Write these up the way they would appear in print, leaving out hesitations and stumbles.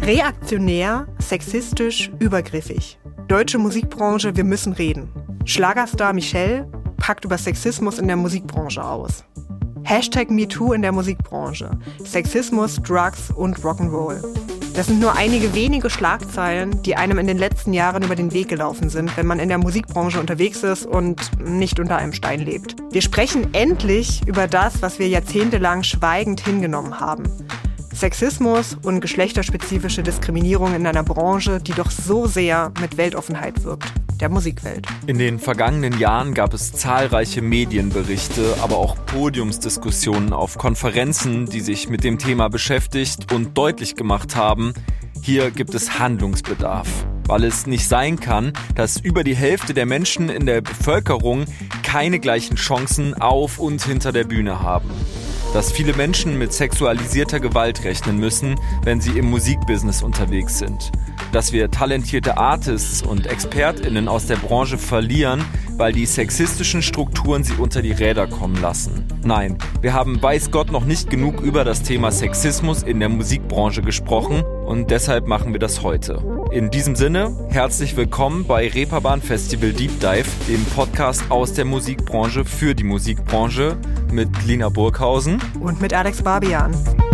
Reaktionär, sexistisch, übergriffig. Deutsche Musikbranche, wir müssen reden. Schlagerstar Michelle packt über Sexismus in der Musikbranche aus. #MeToo in der Musikbranche. Sexismus, Drugs und Rock'n'Roll. Das sind nur einige wenige Schlagzeilen, die einem in den letzten Jahren über den Weg gelaufen sind, wenn man in der Musikbranche unterwegs ist und nicht unter einem Stein lebt. Wir sprechen endlich über das, was wir jahrzehntelang schweigend hingenommen haben. Sexismus und geschlechterspezifische Diskriminierung in einer Branche, die doch so sehr mit Weltoffenheit wirkt, der Musikwelt. In den vergangenen Jahren gab es zahlreiche Medienberichte, aber auch Podiumsdiskussionen auf Konferenzen, die sich mit dem Thema beschäftigt und deutlich gemacht haben, hier gibt es Handlungsbedarf. Weil es nicht sein kann, dass über die Hälfte der Menschen in der Bevölkerung keine gleichen Chancen auf und hinter der Bühne haben. Dass viele Menschen mit sexualisierter Gewalt rechnen müssen, wenn sie im Musikbusiness unterwegs sind. Dass wir talentierte Artists und ExpertInnen aus der Branche verlieren, weil die sexistischen Strukturen sie unter die Räder kommen lassen. Nein, wir haben weiß Gott noch nicht genug über das Thema Sexismus in der Musikbranche gesprochen und deshalb machen wir das heute. In diesem Sinne, herzlich willkommen bei Reeperbahn Festival Deep Dive, dem Podcast aus der Musikbranche für die Musikbranche mit Lina Burghausen und mit Alex Barbian.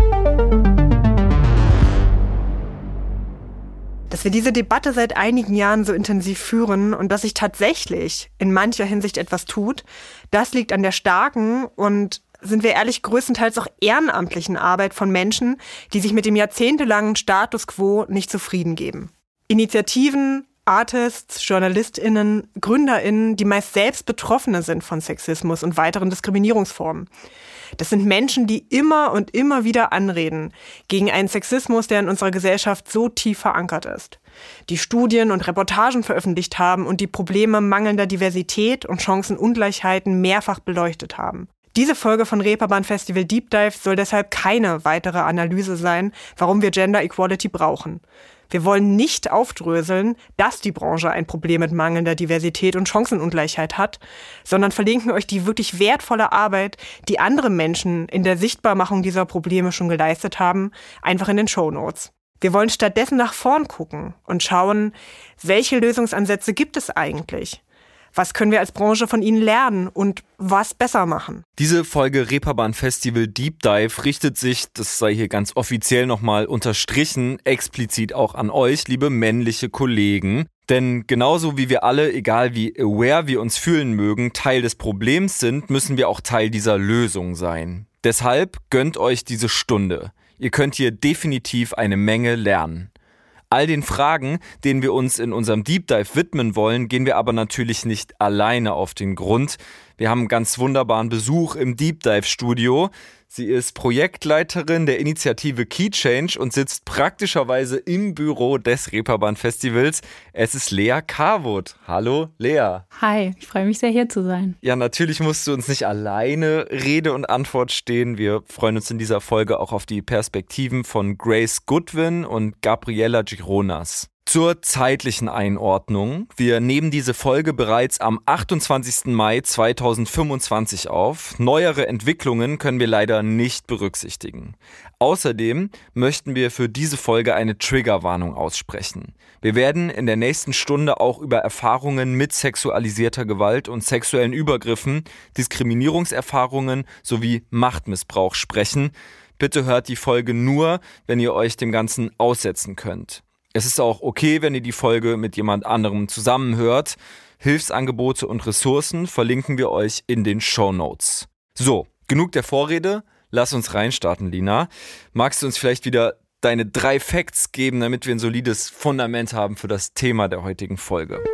Dass wir diese Debatte seit einigen Jahren so intensiv führen und dass sich tatsächlich in mancher Hinsicht etwas tut, das liegt an der starken und, sind wir ehrlich, größtenteils auch ehrenamtlichen Arbeit von Menschen, die sich mit dem jahrzehntelangen Status quo nicht zufrieden geben. Initiativen, Artists, JournalistInnen, GründerInnen, die meist selbst Betroffene sind von Sexismus und weiteren Diskriminierungsformen. Das sind Menschen, die immer und immer wieder anreden gegen einen Sexismus, der in unserer Gesellschaft so tief verankert ist. Die Studien und Reportagen veröffentlicht haben und die Probleme mangelnder Diversität und Chancenungleichheiten mehrfach beleuchtet haben. Diese Folge von Reeperbahn Festival Deep Dive soll deshalb keine weitere Analyse sein, warum wir Gender Equality brauchen. Wir wollen nicht aufdröseln, dass die Branche ein Problem mit mangelnder Diversität und Chancenungleichheit hat, sondern verlinken euch die wirklich wertvolle Arbeit, die andere Menschen in der Sichtbarmachung dieser Probleme schon geleistet haben, einfach in den Shownotes. Wir wollen stattdessen nach vorn gucken und schauen, welche Lösungsansätze gibt es eigentlich? Was können wir als Branche von ihnen lernen und was besser machen? Diese Folge Reeperbahn Festival Deep Dive richtet sich, das sei hier ganz offiziell nochmal unterstrichen, explizit auch an euch, liebe männliche Kollegen. Denn genauso wie wir alle, egal wie aware wir uns fühlen mögen, Teil des Problems sind, müssen wir auch Teil dieser Lösung sein. Deshalb gönnt euch diese Stunde. Ihr könnt hier definitiv eine Menge lernen. All den Fragen, denen wir uns in unserem Deep Dive widmen wollen, gehen wir aber natürlich nicht alleine auf den Grund. Wir haben einen ganz wunderbaren Besuch im Deep Dive Studio. Sie ist Projektleiterin der Initiative Key Change und sitzt praktischerweise im Büro des Reeperbahn Festivals. Es ist Lea Carwood. Hallo Lea. Hi, ich freue mich sehr, hier zu sein. Ja, natürlich musst du uns nicht alleine Rede und Antwort stehen. Wir freuen uns in dieser Folge auch auf die Perspektiven von Grace Goodwin und Gabriella Gironas. Zur zeitlichen Einordnung. Wir nehmen diese Folge bereits am 28. Mai 2025 auf. Neuere Entwicklungen können wir leider nicht berücksichtigen. Außerdem möchten wir für diese Folge eine Triggerwarnung aussprechen. Wir werden in der nächsten Stunde auch über Erfahrungen mit sexualisierter Gewalt und sexuellen Übergriffen, Diskriminierungserfahrungen sowie Machtmissbrauch sprechen. Bitte hört die Folge nur, wenn ihr euch dem Ganzen aussetzen könnt. Es ist auch okay, wenn ihr die Folge mit jemand anderem zusammenhört. Hilfsangebote und Ressourcen verlinken wir euch in den Shownotes. So, genug der Vorrede. Lass uns reinstarten, Lina. Magst du uns vielleicht wieder deine 3 Facts geben, damit wir ein solides Fundament haben für das Thema der heutigen Folge?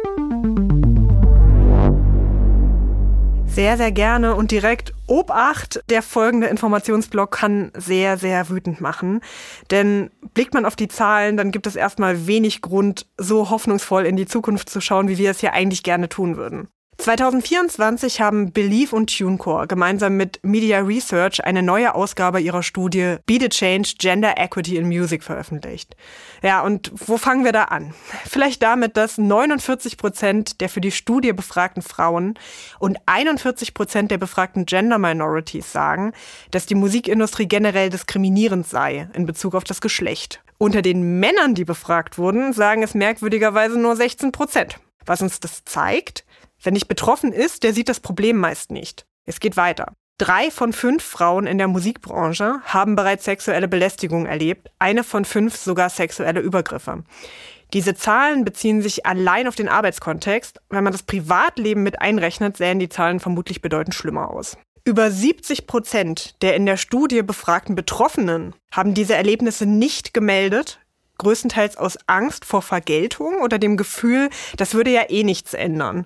Sehr, sehr gerne und direkt Obacht, der folgende Informationsblock kann sehr, sehr wütend machen. Denn blickt man auf die Zahlen, dann gibt es erstmal wenig Grund, so hoffnungsvoll in die Zukunft zu schauen, wie wir es hier eigentlich gerne tun würden. 2024 haben Believe und TuneCore gemeinsam mit Media Research eine neue Ausgabe ihrer Studie Be the Change Gender Equity in Music veröffentlicht. Ja, und wo fangen wir da an? Vielleicht damit, dass 49% der für die Studie befragten Frauen und 41% der befragten Gender Minorities sagen, dass die Musikindustrie generell diskriminierend sei in Bezug auf das Geschlecht. Unter den Männern, die befragt wurden, sagen es merkwürdigerweise nur 16%. Was uns das zeigt: Wer nicht betroffen ist, der sieht das Problem meist nicht. Es geht weiter. 3 von 5 Frauen in der Musikbranche haben bereits sexuelle Belästigung erlebt, 1 von 5 sogar sexuelle Übergriffe. Diese Zahlen beziehen sich allein auf den Arbeitskontext. Wenn man das Privatleben mit einrechnet, sähen die Zahlen vermutlich bedeutend schlimmer aus. Über 70% der in der Studie befragten Betroffenen haben diese Erlebnisse nicht gemeldet, größtenteils aus Angst vor Vergeltung oder dem Gefühl, das würde ja eh nichts ändern.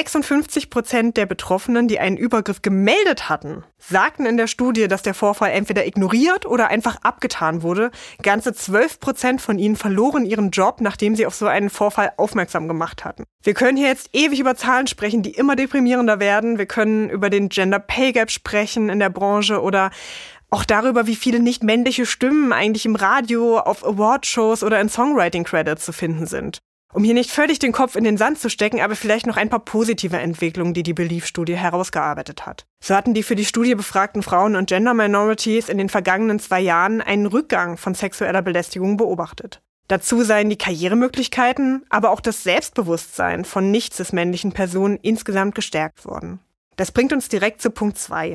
56% der Betroffenen, die einen Übergriff gemeldet hatten, sagten in der Studie, dass der Vorfall entweder ignoriert oder einfach abgetan wurde. Ganze 12% von ihnen verloren ihren Job, nachdem sie auf so einen Vorfall aufmerksam gemacht hatten. Wir können hier jetzt ewig über Zahlen sprechen, die immer deprimierender werden. Wir können über den Gender Pay Gap sprechen in der Branche oder auch darüber, wie viele nicht männliche Stimmen eigentlich im Radio, auf Awardshows oder in Songwriting-Credits zu finden sind. Um hier nicht völlig den Kopf in den Sand zu stecken, aber vielleicht noch ein paar positive Entwicklungen, die die Belief-Studie herausgearbeitet hat. So hatten die für die Studie befragten Frauen und Gender Minorities in den vergangenen 2 Jahren einen Rückgang von sexueller Belästigung beobachtet. Dazu seien die Karrieremöglichkeiten, aber auch das Selbstbewusstsein von nicht-cis-männlichen Personen insgesamt gestärkt worden. Das bringt uns direkt zu Punkt 2.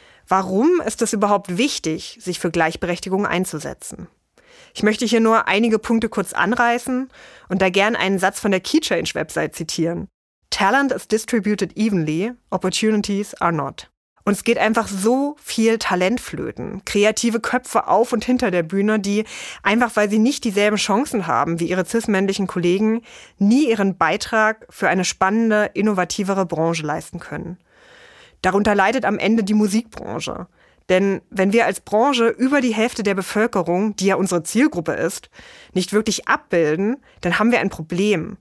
Warum ist es überhaupt wichtig, sich für Gleichberechtigung einzusetzen? Ich möchte hier nur einige Punkte kurz anreißen und da gern einen Satz von der KeyChange-Website zitieren. Talent is distributed evenly, opportunities are not. Und es geht einfach so viel Talent flöten. Kreative Köpfe auf und hinter der Bühne, die einfach, weil sie nicht dieselben Chancen haben wie ihre cis-männlichen Kollegen, nie ihren Beitrag für eine spannende, innovativere Branche leisten können. Darunter leidet am Ende die Musikbranche. Denn wenn wir als Branche über die Hälfte der Bevölkerung, die ja unsere Zielgruppe ist, nicht wirklich abbilden, dann haben wir ein Problem.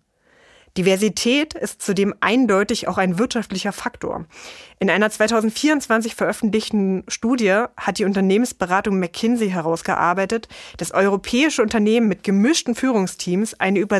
Diversität ist zudem eindeutig auch ein wirtschaftlicher Faktor. In einer 2024 veröffentlichten Studie hat die Unternehmensberatung McKinsey herausgearbeitet, dass europäische Unternehmen mit gemischten Führungsteams eine über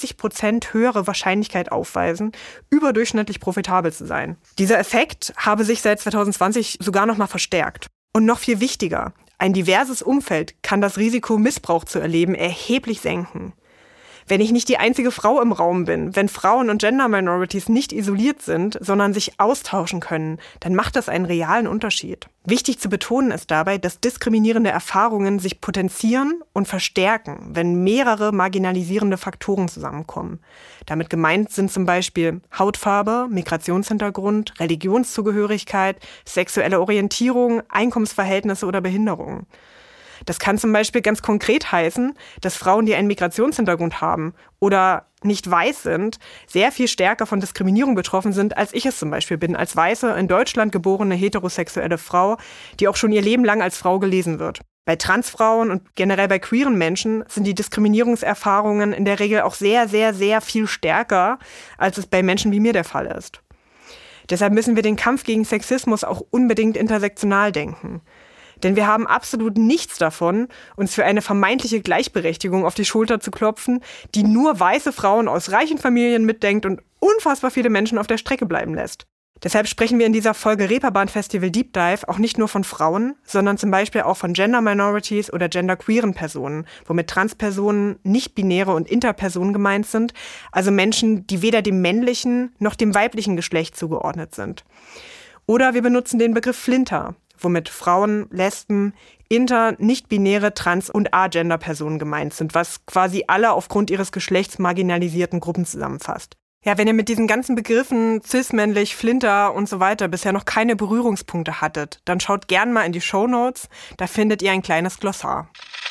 60% höhere Wahrscheinlichkeit aufweisen, überdurchschnittlich profitabel zu sein. Dieser Effekt habe sich seit 2020 sogar noch mal verstärkt. Und noch viel wichtiger, ein diverses Umfeld kann das Risiko, Missbrauch zu erleben, erheblich senken. Wenn ich nicht die einzige Frau im Raum bin, wenn Frauen und Gender Minorities nicht isoliert sind, sondern sich austauschen können, dann macht das einen realen Unterschied. Wichtig zu betonen ist dabei, dass diskriminierende Erfahrungen sich potenzieren und verstärken, wenn mehrere marginalisierende Faktoren zusammenkommen. Damit gemeint sind zum Beispiel Hautfarbe, Migrationshintergrund, Religionszugehörigkeit, sexuelle Orientierung, Einkommensverhältnisse oder Behinderungen. Das kann zum Beispiel ganz konkret heißen, dass Frauen, die einen Migrationshintergrund haben oder nicht weiß sind, sehr viel stärker von Diskriminierung betroffen sind, als ich es zum Beispiel bin, als weiße, in Deutschland geborene heterosexuelle Frau, die auch schon ihr Leben lang als Frau gelesen wird. Bei Transfrauen und generell bei queeren Menschen sind die Diskriminierungserfahrungen in der Regel auch sehr, sehr, sehr viel stärker, als es bei Menschen wie mir der Fall ist. Deshalb müssen wir den Kampf gegen Sexismus auch unbedingt intersektional denken. Denn wir haben absolut nichts davon, uns für eine vermeintliche Gleichberechtigung auf die Schulter zu klopfen, die nur weiße Frauen aus reichen Familien mitdenkt und unfassbar viele Menschen auf der Strecke bleiben lässt. Deshalb sprechen wir in dieser Folge Reeperbahn Festival Deep Dive auch nicht nur von Frauen, sondern zum Beispiel auch von Gender Minorities oder genderqueeren Personen, womit Transpersonen, nicht-binäre und Interpersonen gemeint sind, also Menschen, die weder dem männlichen noch dem weiblichen Geschlecht zugeordnet sind. Oder wir benutzen den Begriff Flinter, womit Frauen, Lesben, inter-, nicht-binäre, trans- und agender-Personen gemeint sind, was quasi alle aufgrund ihres Geschlechts marginalisierten Gruppen zusammenfasst. Ja, wenn ihr mit diesen ganzen Begriffen cis-männlich, Flinter und so weiter bisher noch keine Berührungspunkte hattet, dann schaut gern mal in die Shownotes, da findet ihr ein kleines Glossar.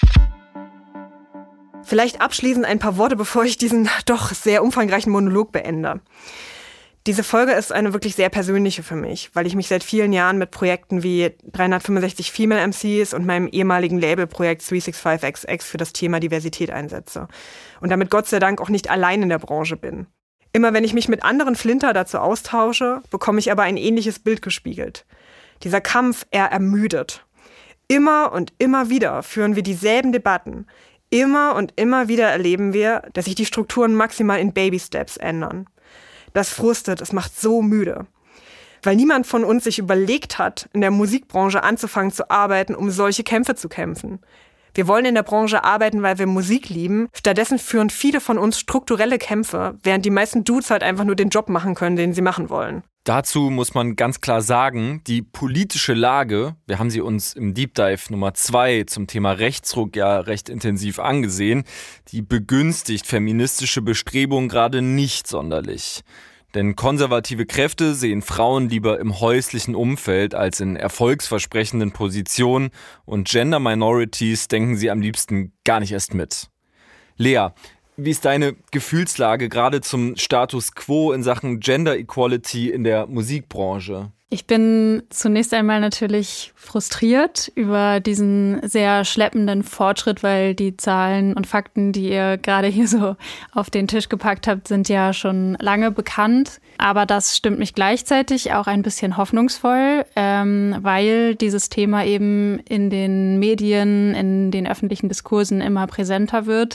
Vielleicht abschließend ein paar Worte, bevor ich diesen doch sehr umfangreichen Monolog beende. Diese Folge ist eine wirklich sehr persönliche für mich, weil ich mich seit vielen Jahren mit Projekten wie 365 Female MCs und meinem ehemaligen Labelprojekt 365XX für das Thema Diversität einsetze. Und damit Gott sei Dank auch nicht allein in der Branche bin. Immer wenn ich mich mit anderen Flinter dazu austausche, bekomme ich aber ein ähnliches Bild gespiegelt. Dieser Kampf, er ermüdet. Immer und immer wieder führen wir dieselben Debatten. Immer und immer wieder erleben wir, dass sich die Strukturen maximal in Baby-Steps ändern. Das frustet, es macht so müde. Weil niemand von uns sich überlegt hat, in der Musikbranche anzufangen zu arbeiten, um solche Kämpfe zu kämpfen. Wir wollen in der Branche arbeiten, weil wir Musik lieben. Stattdessen führen viele von uns strukturelle Kämpfe, während die meisten Dudes halt einfach nur den Job machen können, den sie machen wollen. Dazu muss man ganz klar sagen, die politische Lage, wir haben sie uns im Deep Dive Nummer 2 zum Thema Rechtsruck ja recht intensiv angesehen, die begünstigt feministische Bestrebungen gerade nicht sonderlich. Denn konservative Kräfte sehen Frauen lieber im häuslichen Umfeld als in erfolgsversprechenden Positionen und Gender Minorities denken sie am liebsten gar nicht erst mit. Lea, wie ist deine Gefühlslage gerade zum Status quo in Sachen Gender Equality in der Musikbranche? Ich bin zunächst einmal natürlich frustriert über diesen sehr schleppenden Fortschritt, weil die Zahlen und Fakten, die ihr gerade hier so auf den Tisch gepackt habt, sind ja schon lange bekannt. Aber das stimmt mich gleichzeitig auch ein bisschen hoffnungsvoll, weil dieses Thema eben in den Medien, in den öffentlichen Diskursen immer präsenter wird.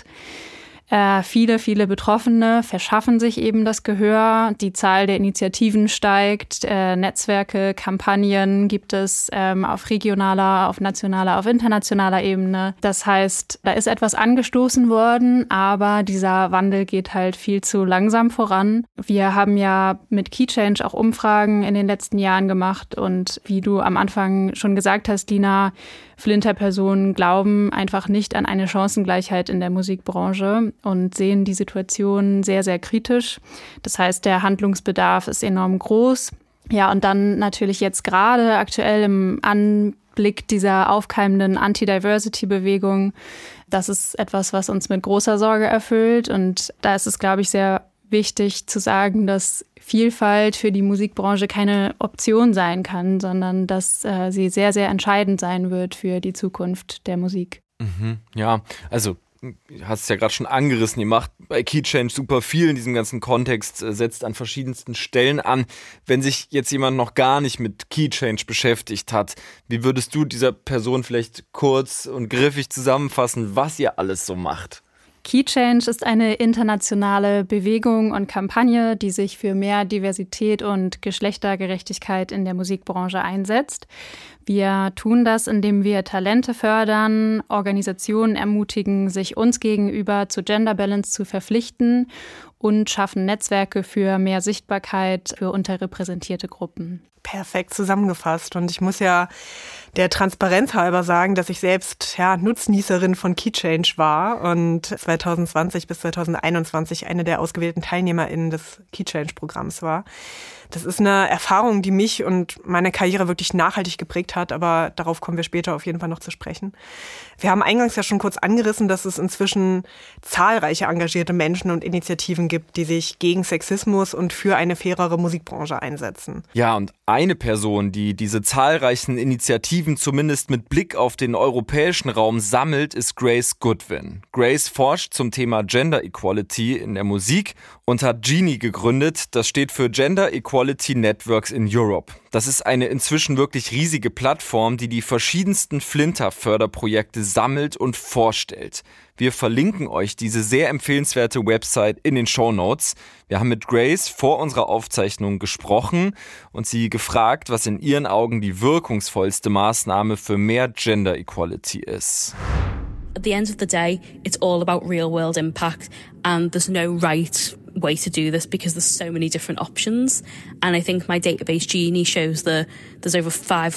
Viele Betroffene verschaffen sich eben das Gehör. Die Zahl der Initiativen steigt. Netzwerke, Kampagnen gibt es auf regionaler, auf nationaler, auf internationaler Ebene. Das heißt, da ist etwas angestoßen worden, aber dieser Wandel geht halt viel zu langsam voran. Wir haben ja mit KeyChange auch Umfragen in den letzten Jahren gemacht und wie du am Anfang schon gesagt hast, Lina, Flinter-Personen glauben einfach nicht an eine Chancengleichheit in der Musikbranche und sehen die Situation sehr, sehr kritisch. Das heißt, der Handlungsbedarf ist enorm groß. Ja, und dann natürlich jetzt gerade aktuell im Anblick dieser aufkeimenden Anti-Diversity-Bewegung, das ist etwas, was uns mit großer Sorge erfüllt. Und da ist es, glaube ich, sehr wichtig zu sagen, dass Vielfalt für die Musikbranche keine Option sein kann, sondern dass sie sehr, sehr entscheidend sein wird für die Zukunft der Musik. Ja, also du hast es ja gerade schon angerissen, ihr macht bei KeyChange super viel in diesem ganzen Kontext, setzt an verschiedensten Stellen an. Wenn sich jetzt jemand noch gar nicht mit KeyChange beschäftigt hat, wie würdest du dieser Person vielleicht kurz und griffig zusammenfassen, was ihr alles so macht? KeyChange ist eine internationale Bewegung und Kampagne, die sich für mehr Diversität und Geschlechtergerechtigkeit in der Musikbranche einsetzt. Wir tun das, indem wir Talente fördern, Organisationen ermutigen, sich uns gegenüber zu Gender Balance zu verpflichten und schaffen Netzwerke für mehr Sichtbarkeit für unterrepräsentierte Gruppen. Perfekt zusammengefasst. Und ich muss ja der Transparenz halber sagen, dass ich selbst Nutznießerin von KeyChange war und 2020 bis 2021 eine der ausgewählten TeilnehmerInnen des KeyChange-Programms war. Das ist eine Erfahrung, die mich und meine Karriere wirklich nachhaltig geprägt hat, aber darauf kommen wir später auf jeden Fall noch zu sprechen. Wir haben eingangs ja schon kurz angerissen, dass es inzwischen zahlreiche engagierte Menschen und Initiativen gibt, die sich gegen Sexismus und für eine fairere Musikbranche einsetzen. Ja, und eine Person, die diese zahlreichen Initiativen zumindest mit Blick auf den europäischen Raum sammelt, ist Grace Goodwin. Grace forscht zum Thema Gender Equality in der Musik und hat Genie gegründet. Das steht für Gender Equality Networks in Europe. Das ist eine inzwischen wirklich riesige Plattform, die die verschiedensten Flinter-Förderprojekte sammelt und vorstellt. Wir verlinken euch diese sehr empfehlenswerte Website in den Shownotes. Wir haben mit Grace vor unserer Aufzeichnung gesprochen und sie gefragt, was in ihren Augen die wirkungsvollste Maßnahme für mehr Gender Equality ist. At the end of the day, it's all about real world impact and there's no right way to do this because there's so many different options. And I think my database Genie shows that there's over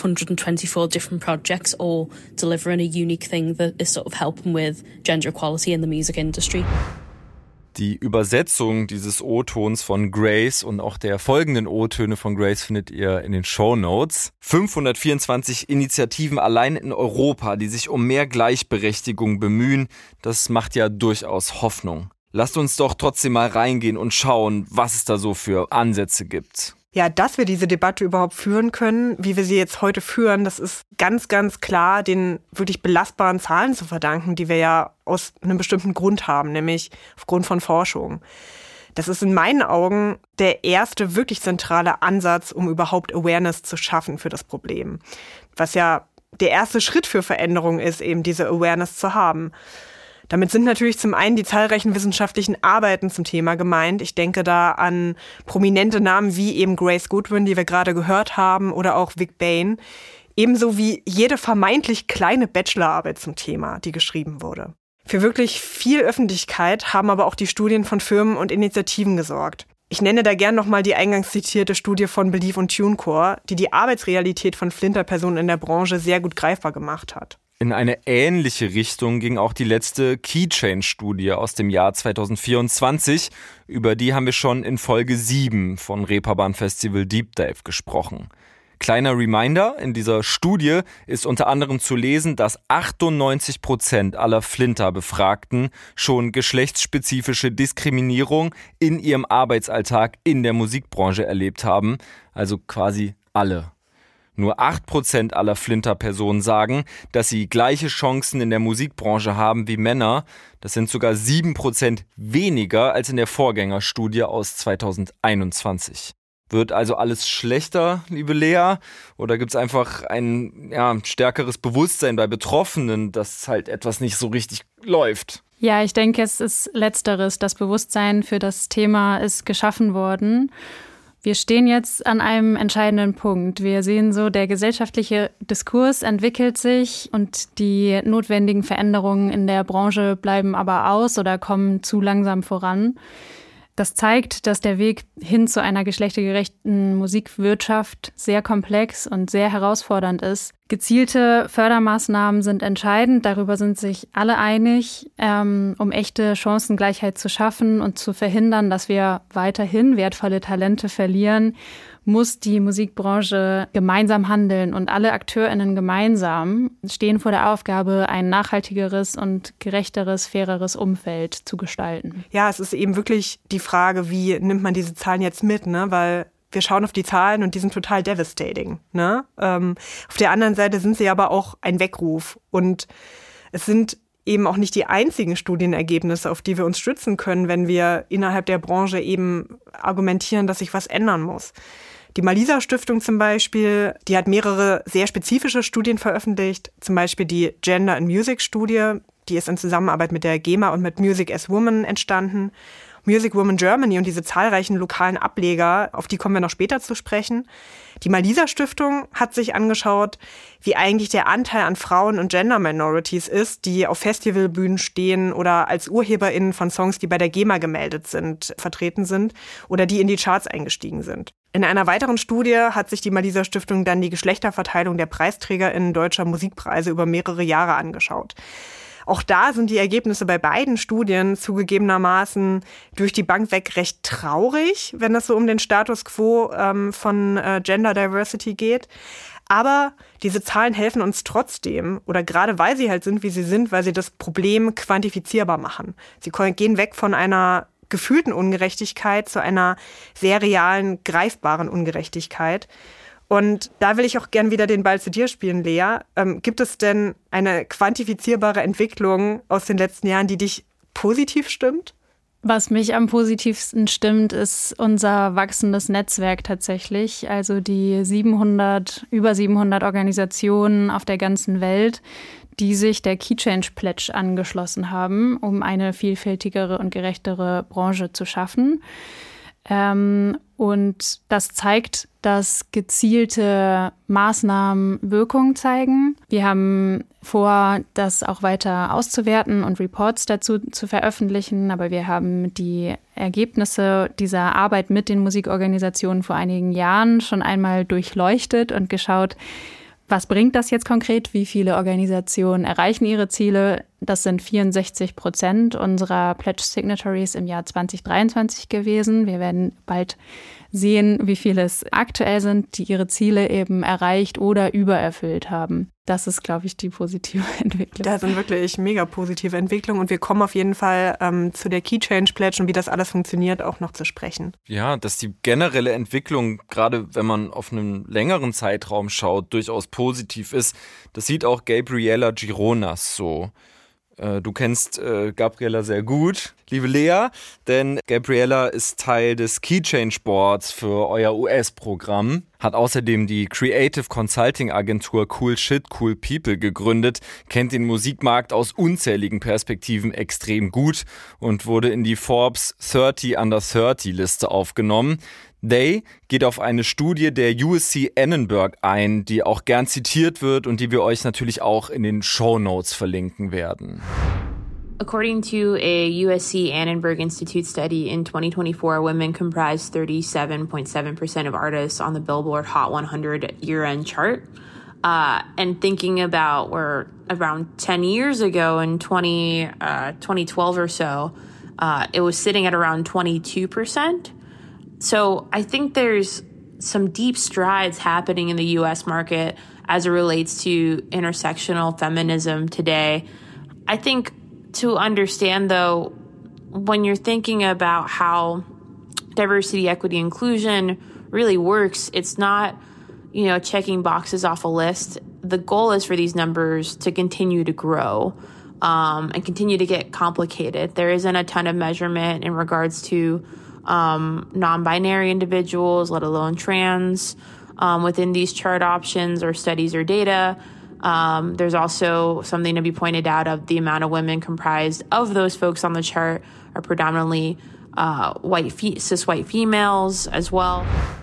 524 different projects all delivering a unique thing that is sort of helping with gender equality in the music industry. Die Übersetzung dieses O-Tons von Grace und auch der folgenden O-Töne von Grace findet ihr in den Shownotes. 524 Initiativen allein in Europa, die sich um mehr Gleichberechtigung bemühen, das macht ja durchaus Hoffnung. Lasst uns doch trotzdem mal reingehen und schauen, was es da so für Ansätze gibt. Ja, dass wir diese Debatte überhaupt führen können, wie wir sie jetzt heute führen, das ist ganz, ganz klar den wirklich belastbaren Zahlen zu verdanken, die wir ja aus einem bestimmten Grund haben, nämlich aufgrund von Forschung. Das ist in meinen Augen der erste wirklich zentrale Ansatz, um überhaupt Awareness zu schaffen für das Problem. Was ja der erste Schritt für Veränderung ist, eben diese Awareness zu haben. Damit sind natürlich zum einen die zahlreichen wissenschaftlichen Arbeiten zum Thema gemeint. Ich denke da an prominente Namen wie eben Grace Goodwin, die wir gerade gehört haben, oder auch Vic Bain. Ebenso wie jede vermeintlich kleine Bachelorarbeit zum Thema, die geschrieben wurde. Für wirklich viel Öffentlichkeit haben aber auch die Studien von Firmen und Initiativen gesorgt. Ich nenne da gern nochmal die eingangs zitierte Studie von Believe und TuneCore, die die Arbeitsrealität von Flinterpersonen in der Branche sehr gut greifbar gemacht hat. In eine ähnliche Richtung ging auch die letzte Keychange-Studie aus dem Jahr 2024. Über die haben wir schon in Folge 7 von Reeperbahn Festival Deep Dive gesprochen. Kleiner Reminder, in dieser Studie ist unter anderem zu lesen, dass 98% aller Flinter-Befragten schon geschlechtsspezifische Diskriminierung in ihrem Arbeitsalltag in der Musikbranche erlebt haben, also quasi alle. Nur 8% aller Flinter-Personen sagen, dass sie gleiche Chancen in der Musikbranche haben wie Männer. Das sind sogar 7% weniger als in der Vorgängerstudie aus 2021. Wird also alles schlechter, liebe Lea? Oder gibt es einfach ein stärkeres Bewusstsein bei Betroffenen, dass halt etwas nicht so richtig läuft? Ja, ich denke, es ist Letzteres. Das Bewusstsein für das Thema ist geschaffen worden. Wir stehen jetzt an einem entscheidenden Punkt. Wir sehen so, der gesellschaftliche Diskurs entwickelt sich und die notwendigen Veränderungen in der Branche bleiben aber aus oder kommen zu langsam voran. Das zeigt, dass der Weg hin zu einer geschlechtergerechten Musikwirtschaft sehr komplex und sehr herausfordernd ist. Gezielte Fördermaßnahmen sind entscheidend, darüber sind sich alle einig, um echte Chancengleichheit zu schaffen und zu verhindern, dass wir weiterhin wertvolle Talente verlieren, muss die Musikbranche gemeinsam handeln und alle AkteurInnen gemeinsam stehen vor der Aufgabe, ein nachhaltigeres und gerechteres, faireres Umfeld zu gestalten. Ja, es ist eben wirklich die Frage, wie nimmt man diese Zahlen jetzt mit, ne? Weil wir schauen auf die Zahlen und die sind total devastating, ne? Auf der anderen Seite sind sie aber auch ein Weckruf und es sind eben auch nicht die einzigen Studienergebnisse, auf die wir uns stützen können, wenn wir innerhalb der Branche eben argumentieren, dass sich was ändern muss. Die Malisa-Stiftung zum Beispiel, die hat mehrere sehr spezifische Studien veröffentlicht, zum Beispiel die Gender in Music-Studie, die ist in Zusammenarbeit mit der GEMA und mit Music as Woman entstanden. Music Woman Germany und diese zahlreichen lokalen Ableger, auf die kommen wir noch später zu sprechen. Die Malisa-Stiftung hat sich angeschaut, wie eigentlich der Anteil an Frauen und Gender Minorities ist, die auf Festivalbühnen stehen oder als UrheberInnen von Songs, die bei der GEMA gemeldet sind, vertreten sind oder die in die Charts eingestiegen sind. In einer weiteren Studie hat sich die Malisa-Stiftung dann die Geschlechterverteilung der PreisträgerInnen deutscher Musikpreise über mehrere Jahre angeschaut. Auch da sind die Ergebnisse bei beiden Studien zugegebenermaßen durch die Bank weg recht traurig, wenn es so um den Status quo von Gender Diversity geht. Aber diese Zahlen helfen uns trotzdem, oder gerade weil sie halt sind, wie sie sind, weil sie das Problem quantifizierbar machen. Sie gehen weg von einer gefühlten Ungerechtigkeit zu einer sehr realen, greifbaren Ungerechtigkeit. Und da will ich auch gern wieder den Ball zu dir spielen, Lea. Gibt es denn eine quantifizierbare Entwicklung aus den letzten Jahren, die dich positiv stimmt? Was mich am positivsten stimmt, ist unser wachsendes Netzwerk tatsächlich. Also die über 700 Organisationen auf der ganzen Welt, die sich der Keychange Pledge angeschlossen haben, um eine vielfältigere und gerechtere Branche zu schaffen. Und das zeigt, dass gezielte Maßnahmen Wirkung zeigen. Wir haben vor, das auch weiter auszuwerten und Reports dazu zu veröffentlichen. Aber wir haben die Ergebnisse dieser Arbeit mit den Musikorganisationen vor einigen Jahren schon einmal durchleuchtet und geschaut, was bringt das jetzt konkret? Wie viele Organisationen erreichen ihre Ziele? Das sind 64% unserer Pledge Signatories im Jahr 2023 gewesen. Wir werden bald sehen, wie viele es aktuell sind, die ihre Ziele eben erreicht oder übererfüllt haben. Das ist, glaube ich, die positive Entwicklung. Das sind wirklich mega positive Entwicklungen und wir kommen auf jeden Fall zu der Keychange Pledge und wie das alles funktioniert auch noch zu sprechen. Ja, dass die generelle Entwicklung, gerade wenn man auf einen längeren Zeitraum schaut, durchaus positiv ist, das sieht auch Gabriela Gironas so. Du kennst Gabriela sehr gut, liebe Lea, denn Gabriela ist Teil des Keychange Boards für euer US-Programm, hat außerdem die Creative Consulting Agentur Cool Shit, Cool People gegründet, kennt den Musikmarkt aus unzähligen Perspektiven extrem gut und wurde in die Forbes 30 Under 30 Liste aufgenommen. They geht auf eine Studie der USC Annenberg ein, die auch gern zitiert wird und die wir euch natürlich auch in den Shownotes verlinken werden. According to a USC Annenberg Institute study in 2024, women comprised 37.7% of artists on the Billboard Hot 100 year-end chart. And thinking about where around 10 years ago in 2012 or so, it was sitting at around 22%. So I think there's some deep strides happening in the US market as it relates to intersectional feminism today. I think to understand, though, when you're thinking about how diversity, equity, inclusion really works, it's not, checking boxes off a list. The goal is for these numbers to continue to grow and continue to get complicated. There isn't a ton of measurement in regards to non-binary individuals, let alone trans, within these chart options or studies or data. There's also something to be pointed out of the amount of women comprised of those folks on the chart are predominantly cis white females as well.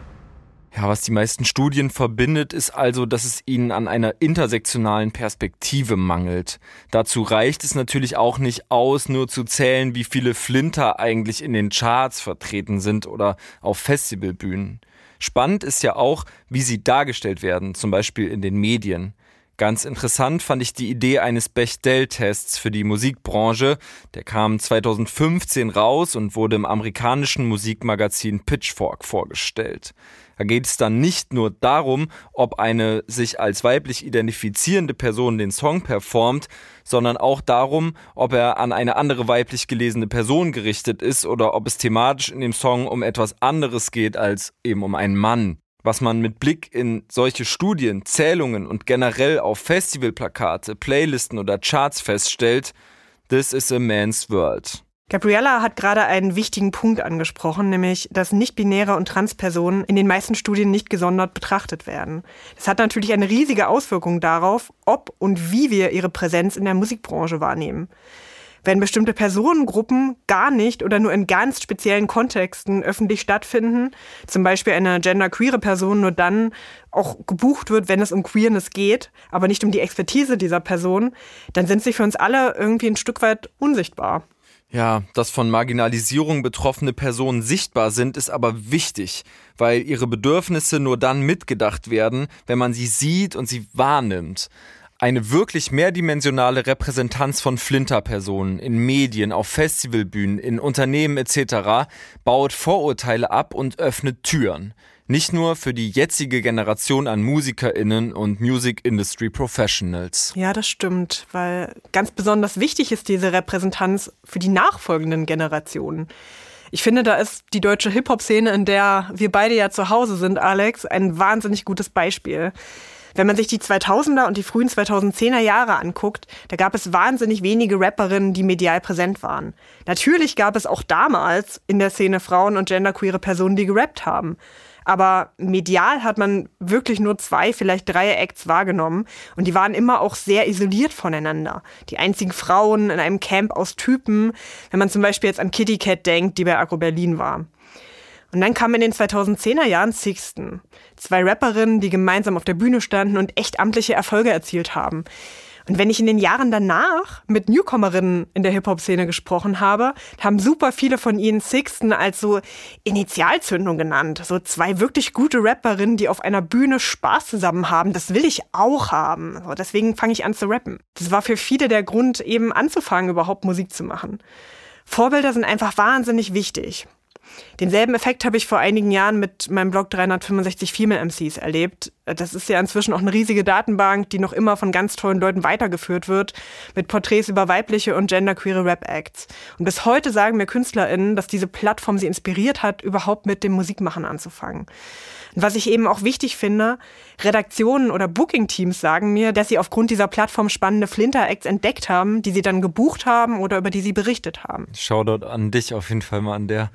Ja, was die meisten Studien verbindet, ist also, dass es ihnen an einer intersektionalen Perspektive mangelt. Dazu reicht es natürlich auch nicht aus, nur zu zählen, wie viele Flinter eigentlich in den Charts vertreten sind oder auf Festivalbühnen. Spannend ist ja auch, wie sie dargestellt werden, zum Beispiel in den Medien. Ganz interessant fand ich die Idee eines Bechdel-Tests für die Musikbranche. Der kam 2015 raus und wurde im amerikanischen Musikmagazin Pitchfork vorgestellt. Da geht es dann nicht nur darum, ob eine sich als weiblich identifizierende Person den Song performt, sondern auch darum, ob er an eine andere weiblich gelesene Person gerichtet ist oder ob es thematisch in dem Song um etwas anderes geht als eben um einen Mann. Was man mit Blick in solche Studien, Zählungen und generell auf Festivalplakate, Playlisten oder Charts feststellt, this is a man's world. Gabriella hat gerade einen wichtigen Punkt angesprochen, nämlich, dass nicht-binäre und Transpersonen in den meisten Studien nicht gesondert betrachtet werden. Das hat natürlich eine riesige Auswirkung darauf, ob und wie wir ihre Präsenz in der Musikbranche wahrnehmen. Wenn bestimmte Personengruppen gar nicht oder nur in ganz speziellen Kontexten öffentlich stattfinden, zum Beispiel eine genderqueere Person nur dann auch gebucht wird, wenn es um Queerness geht, aber nicht um die Expertise dieser Person, dann sind sie für uns alle irgendwie ein Stück weit unsichtbar. Ja, dass von Marginalisierung betroffene Personen sichtbar sind, ist aber wichtig, weil ihre Bedürfnisse nur dann mitgedacht werden, wenn man sie sieht und sie wahrnimmt. Eine wirklich mehrdimensionale Repräsentanz von Flinterpersonen in Medien, auf Festivalbühnen, in Unternehmen etc. baut Vorurteile ab und öffnet Türen. Nicht nur für die jetzige Generation an MusikerInnen und Music Industry Professionals. Ja, das stimmt, weil ganz besonders wichtig ist diese Repräsentanz für die nachfolgenden Generationen. Ich finde, da ist die deutsche Hip-Hop-Szene, in der wir beide ja zu Hause sind, Alex, ein wahnsinnig gutes Beispiel. Wenn man sich die 2000er und die frühen 2010er Jahre anguckt, da gab es wahnsinnig wenige Rapperinnen, die medial präsent waren. Natürlich gab es auch damals in der Szene Frauen und genderqueere Personen, die gerappt haben. Aber medial hat man wirklich nur 2, vielleicht 3 Acts wahrgenommen. Und die waren immer auch sehr isoliert voneinander. Die einzigen Frauen in einem Camp aus Typen, wenn man zum Beispiel jetzt an Kitty Cat denkt, die bei Agro Berlin war. Und dann kam in den 2010er Jahren Sixten. 2 Rapperinnen, die gemeinsam auf der Bühne standen und echt amtliche Erfolge erzielt haben. Und wenn ich in den Jahren danach mit Newcomerinnen in der Hip-Hop-Szene gesprochen habe, haben super viele von ihnen Sixten als so Initialzündung genannt. So 2 wirklich gute Rapperinnen, die auf einer Bühne Spaß zusammen haben. Das will ich auch haben. So, deswegen fange ich an zu rappen. Das war für viele der Grund, eben anzufangen, überhaupt Musik zu machen. Vorbilder sind einfach wahnsinnig wichtig. Denselben Effekt habe ich vor einigen Jahren mit meinem Blog 365 Female MCs erlebt. Das ist ja inzwischen auch eine riesige Datenbank, die noch immer von ganz tollen Leuten weitergeführt wird, mit Porträts über weibliche und genderqueere Rap-Acts. Und bis heute sagen mir KünstlerInnen, dass diese Plattform sie inspiriert hat, überhaupt mit dem Musikmachen anzufangen. Und was ich eben auch wichtig finde, Redaktionen oder Booking-Teams sagen mir, dass sie aufgrund dieser Plattform spannende Flinter-Acts entdeckt haben, die sie dann gebucht haben oder über die sie berichtet haben. Shoutout an dich auf jeden Fall mal an der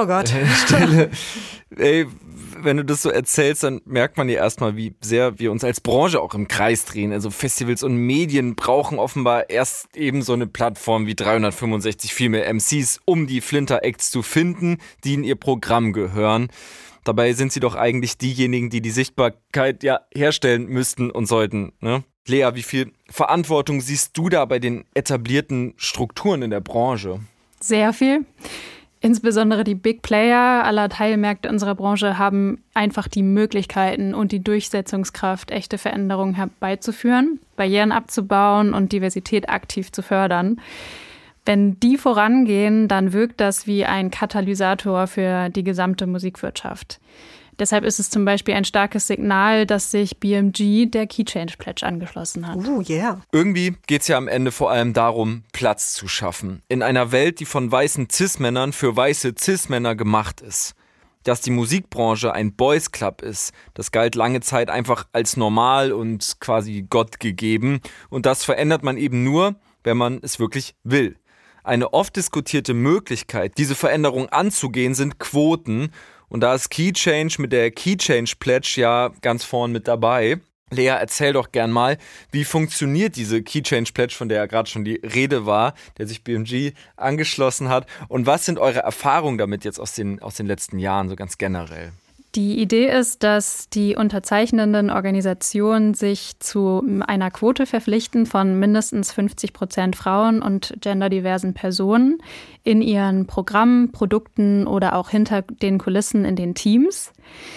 Stelle. Ey, wenn du das so erzählst, dann merkt man ja erstmal, wie sehr wir uns als Branche auch im Kreis drehen. Also Festivals und Medien brauchen offenbar erst eben so eine Plattform wie 365 Female MCs, um die Flinter-Acts zu finden, die in ihr Programm gehören. Dabei sind sie doch eigentlich diejenigen, die die Sichtbarkeit ja herstellen müssten und sollten, ne? Lea, wie viel Verantwortung siehst du da bei den etablierten Strukturen in der Branche? Sehr viel. Insbesondere die Big Player aller Teilmärkte unserer Branche haben einfach die Möglichkeiten und die Durchsetzungskraft, echte Veränderungen herbeizuführen, Barrieren abzubauen und Diversität aktiv zu fördern. Wenn die vorangehen, dann wirkt das wie ein Katalysator für die gesamte Musikwirtschaft. Deshalb ist es zum Beispiel ein starkes Signal, dass sich BMG der Key Change Pledge angeschlossen hat. Yeah. Irgendwie geht es ja am Ende vor allem darum, Platz zu schaffen. In einer Welt, die von weißen Cis-Männern für weiße Cis-Männer gemacht ist. Dass die Musikbranche ein Boys Club ist, das galt lange Zeit einfach als normal und quasi Gott gegeben. Und das verändert man eben nur, wenn man es wirklich will. Eine oft diskutierte Möglichkeit, diese Veränderung anzugehen, sind Quoten. Und da ist Key Change mit der Key Change Pledge ja ganz vorn mit dabei. Lea, erzähl doch gern mal, wie funktioniert diese Key Change Pledge, von der ja gerade schon die Rede war, der sich BMG angeschlossen hat. Und was sind eure Erfahrungen damit jetzt aus den letzten Jahren, so ganz generell? Die Idee ist, dass die unterzeichnenden Organisationen sich zu einer Quote verpflichten von mindestens 50% Frauen und genderdiversen Personen in ihren Programmen, Produkten oder auch hinter den Kulissen in den Teams.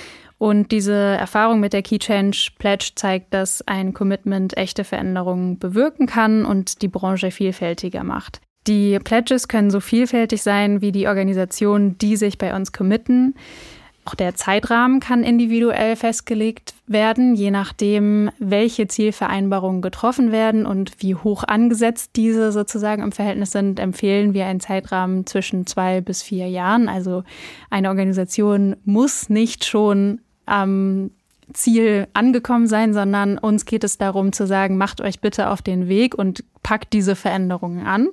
Und diese Erfahrung mit der Key Change Pledge zeigt, dass ein Commitment echte Veränderungen bewirken kann und die Branche vielfältiger macht. Die Pledges können so vielfältig sein wie die Organisationen, die sich bei uns committen. Auch der Zeitrahmen kann individuell festgelegt werden, je nachdem, welche Zielvereinbarungen getroffen werden und wie hoch angesetzt diese sozusagen im Verhältnis sind, empfehlen wir einen Zeitrahmen zwischen 2 bis 4 Jahren. Also eine Organisation muss nicht schon am Ziel angekommen sein, sondern uns geht es darum zu sagen, macht euch bitte auf den Weg und packt diese Veränderungen an.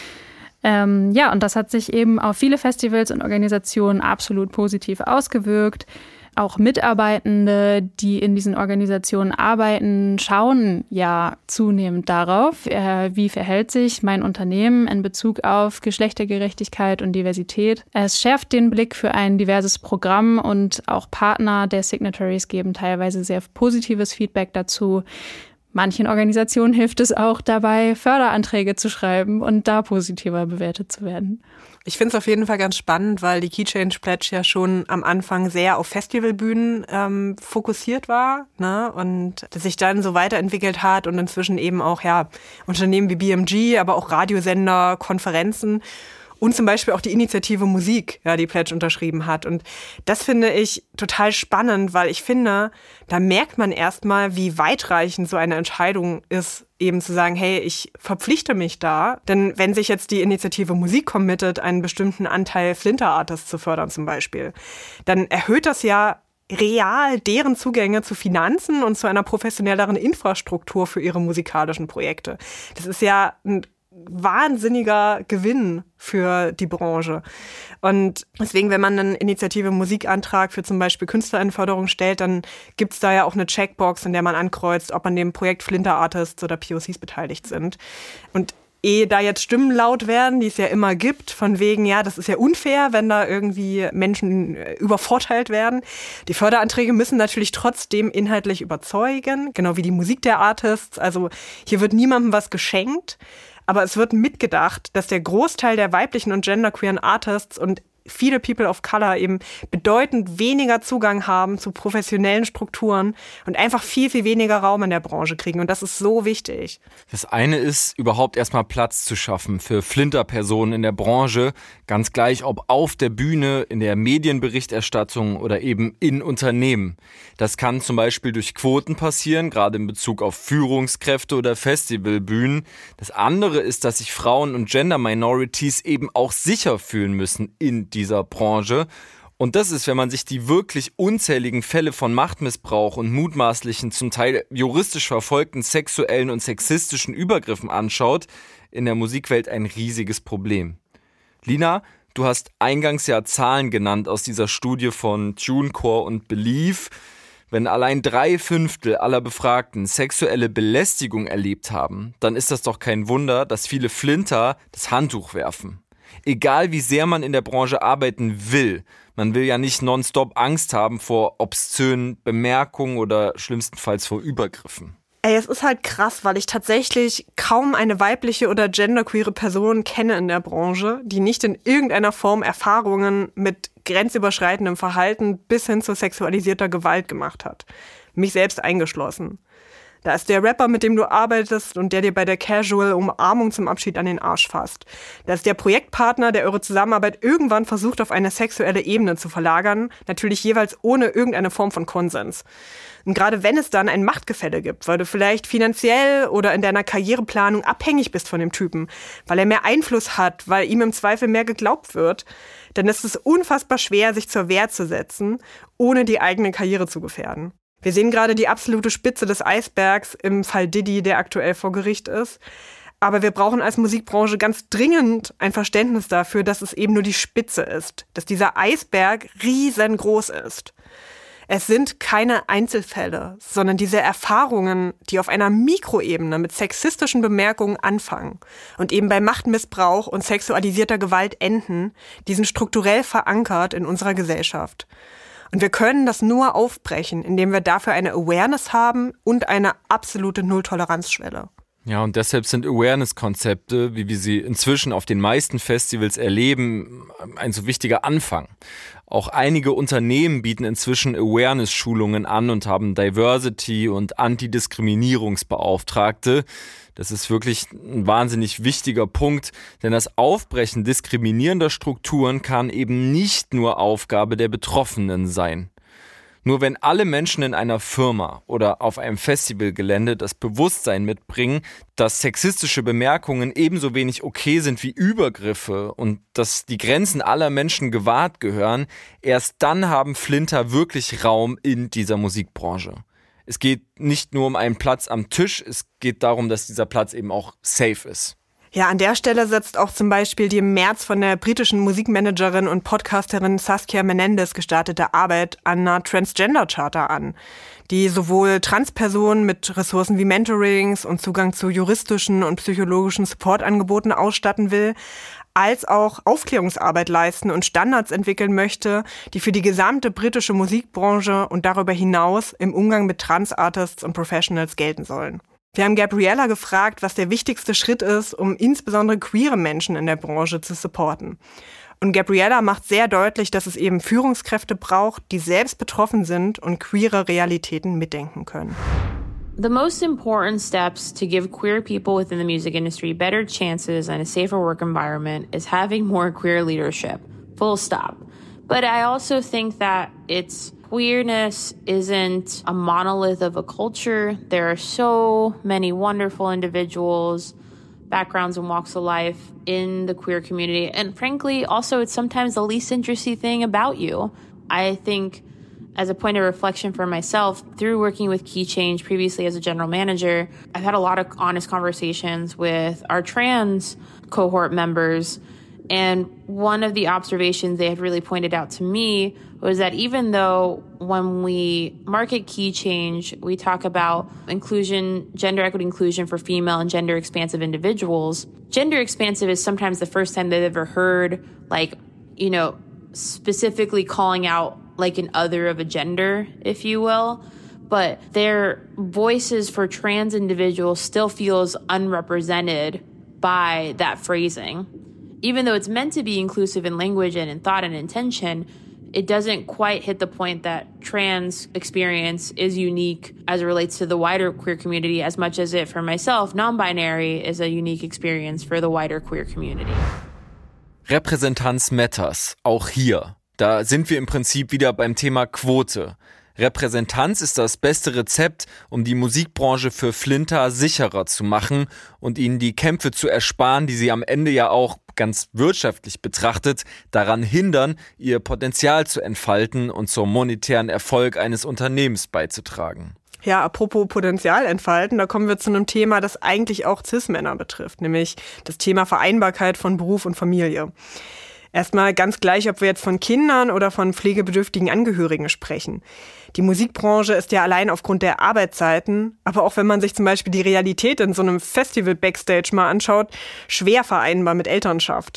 Und das hat sich eben auf viele Festivals und Organisationen absolut positiv ausgewirkt. Auch Mitarbeitende, die in diesen Organisationen arbeiten, schauen ja zunehmend darauf, wie verhält sich mein Unternehmen in Bezug auf Geschlechtergerechtigkeit und Diversität. Es schärft den Blick für ein diverses Programm und auch Partner der Signatories geben teilweise sehr positives Feedback dazu. Manchen Organisationen hilft es auch dabei, Förderanträge zu schreiben und da positiver bewertet zu werden. Ich finde es auf jeden Fall ganz spannend, weil die Key Change Pledge ja schon am Anfang sehr auf Festivalbühnen fokussiert war, ne? Und das sich dann so weiterentwickelt hat und inzwischen eben auch Unternehmen wie BMG, aber auch Radiosender, Konferenzen und zum Beispiel auch die Initiative Musik, die Pledge unterschrieben hat. Und das finde ich total spannend, weil ich finde, da merkt man erstmal, wie weitreichend so eine Entscheidung ist, eben zu sagen, hey, ich verpflichte mich da. Denn wenn sich jetzt die Initiative Musik committet, einen bestimmten Anteil Flinter-Artists zu fördern zum Beispiel, dann erhöht das ja real deren Zugänge zu Finanzen und zu einer professionelleren Infrastruktur für ihre musikalischen Projekte. Das ist ja ein wahnsinniger Gewinn für die Branche. Und deswegen, wenn man einen Initiative Musikantrag für zum Beispiel Künstlerinnenförderung stellt, dann gibt es da ja auch eine Checkbox, in der man ankreuzt, ob an dem Projekt Flinter Artists oder POCs beteiligt sind. Und ehe da jetzt Stimmen laut werden, die es ja immer gibt, von wegen, das ist ja unfair, wenn da irgendwie Menschen übervorteilt werden. Die Förderanträge müssen natürlich trotzdem inhaltlich überzeugen, genau wie die Musik der Artists. Also hier wird niemandem was geschenkt. Aber es wird mitgedacht, dass der Großteil der weiblichen und genderqueeren Artists und viele People of Color eben bedeutend weniger Zugang haben zu professionellen Strukturen und einfach viel, viel weniger Raum in der Branche kriegen. Und das ist so wichtig. Das eine ist, überhaupt erstmal Platz zu schaffen für Flinterpersonen in der Branche. Ganz gleich, ob auf der Bühne, in der Medienberichterstattung oder eben in Unternehmen. Das kann zum Beispiel durch Quoten passieren, gerade in Bezug auf Führungskräfte oder Festivalbühnen. Das andere ist, dass sich Frauen und Gender Minorities eben auch sicher fühlen müssen in dieser Branche. Und das ist, wenn man sich die wirklich unzähligen Fälle von Machtmissbrauch und mutmaßlichen, zum Teil juristisch verfolgten sexuellen und sexistischen Übergriffen anschaut, in der Musikwelt ein riesiges Problem. Lina, du hast eingangs ja Zahlen genannt aus dieser Studie von TuneCore und Believe. Wenn allein 3/5 aller Befragten sexuelle Belästigung erlebt haben, dann ist das doch kein Wunder, dass viele Flinter das Handtuch werfen. Egal wie sehr man in der Branche arbeiten will, man will ja nicht nonstop Angst haben vor obszönen Bemerkungen oder schlimmstenfalls vor Übergriffen. Ey, es ist halt krass, weil ich tatsächlich kaum eine weibliche oder genderqueere Person kenne in der Branche, die nicht in irgendeiner Form Erfahrungen mit grenzüberschreitendem Verhalten bis hin zu sexualisierter Gewalt gemacht hat. Mich selbst eingeschlossen. Da ist der Rapper, mit dem du arbeitest und der dir bei der Casual-Umarmung zum Abschied an den Arsch fasst. Da ist der Projektpartner, der eure Zusammenarbeit irgendwann versucht, auf eine sexuelle Ebene zu verlagern, natürlich jeweils ohne irgendeine Form von Konsens. Und gerade wenn es dann ein Machtgefälle gibt, weil du vielleicht finanziell oder in deiner Karriereplanung abhängig bist von dem Typen, weil er mehr Einfluss hat, weil ihm im Zweifel mehr geglaubt wird, dann ist es unfassbar schwer, sich zur Wehr zu setzen, ohne die eigene Karriere zu gefährden. Wir sehen gerade die absolute Spitze des Eisbergs im Fall Diddy, der aktuell vor Gericht ist. Aber wir brauchen als Musikbranche ganz dringend ein Verständnis dafür, dass es eben nur die Spitze ist, dass dieser Eisberg riesengroß ist. Es sind keine Einzelfälle, sondern diese Erfahrungen, die auf einer Mikroebene mit sexistischen Bemerkungen anfangen und eben bei Machtmissbrauch und sexualisierter Gewalt enden, die sind strukturell verankert in unserer Gesellschaft. Und wir können das nur aufbrechen, indem wir dafür eine Awareness haben und eine absolute Null-Toleranz-Schwelle. Ja, und deshalb sind Awareness-Konzepte, wie wir sie inzwischen auf den meisten Festivals erleben, ein so wichtiger Anfang. Auch einige Unternehmen bieten inzwischen Awareness-Schulungen an und haben Diversity- und Antidiskriminierungsbeauftragte. Das ist wirklich ein wahnsinnig wichtiger Punkt, denn das Aufbrechen diskriminierender Strukturen kann eben nicht nur Aufgabe der Betroffenen sein. Nur wenn alle Menschen in einer Firma oder auf einem Festivalgelände das Bewusstsein mitbringen, dass sexistische Bemerkungen ebenso wenig okay sind wie Übergriffe und dass die Grenzen aller Menschen gewahrt gehören, erst dann haben Flinter wirklich Raum in dieser Musikbranche. Es geht nicht nur um einen Platz am Tisch, es geht darum, dass dieser Platz eben auch safe ist. Ja, an der Stelle setzt auch zum Beispiel die im März von der britischen Musikmanagerin und Podcasterin Saskia Menendez gestartete Arbeit an einer Transgender-Charta an, die sowohl Transpersonen mit Ressourcen wie Mentorings und Zugang zu juristischen und psychologischen Supportangeboten ausstatten will, als auch Aufklärungsarbeit leisten und Standards entwickeln möchte, die für die gesamte britische Musikbranche und darüber hinaus im Umgang mit Trans-Artists und Professionals gelten sollen. Wir haben Gabriella gefragt, was der wichtigste Schritt ist, um insbesondere queere Menschen in der Branche zu supporten. Und Gabriella macht sehr deutlich, dass es eben Führungskräfte braucht, die selbst betroffen sind und queere Realitäten mitdenken können. The most important steps to give queer people within the music industry better chances and a safer work environment is having more queer leadership. Full stop. But I also think that queerness isn't a monolith of a culture. There are so many wonderful individuals, backgrounds and walks of life in the queer community. And frankly, also it's sometimes the least interesting thing about you. I think as a point of reflection for myself, through working with Key Change previously as a general manager, I've had a lot of honest conversations with our trans cohort members. And one of the observations they had really pointed out to me was that even though when we market Key Change, we talk about inclusion, gender equity inclusion for female and gender expansive individuals, gender expansive is sometimes the first time they've ever heard, specifically calling out like an other of a gender, if you will. But their voices for trans individuals still feels unrepresented by that phrasing. Even though it's meant to be inclusive in language and in thought and intention, it doesn't quite hit the point that trans experience is unique as it relates to the wider queer community as much as it, for myself, non-binary is a unique experience for the wider queer community. Repräsentanz matters, auch hier. Da sind wir im Prinzip wieder beim Thema Quote. Repräsentanz ist das beste Rezept, um die Musikbranche für Flinter sicherer zu machen und ihnen die Kämpfe zu ersparen, die sie am Ende ja auch ganz wirtschaftlich betrachtet daran hindern, ihr Potenzial zu entfalten und zum monetären Erfolg eines Unternehmens beizutragen. Ja, apropos Potenzial entfalten, da kommen wir zu einem Thema, das eigentlich auch Cis-Männer betrifft, nämlich das Thema Vereinbarkeit von Beruf und Familie. Erstmal ganz gleich, ob wir jetzt von Kindern oder von pflegebedürftigen Angehörigen sprechen. Die Musikbranche ist ja allein aufgrund der Arbeitszeiten, aber auch wenn man sich zum Beispiel die Realität in so einem Festival-Backstage mal anschaut, schwer vereinbar mit Elternschaft.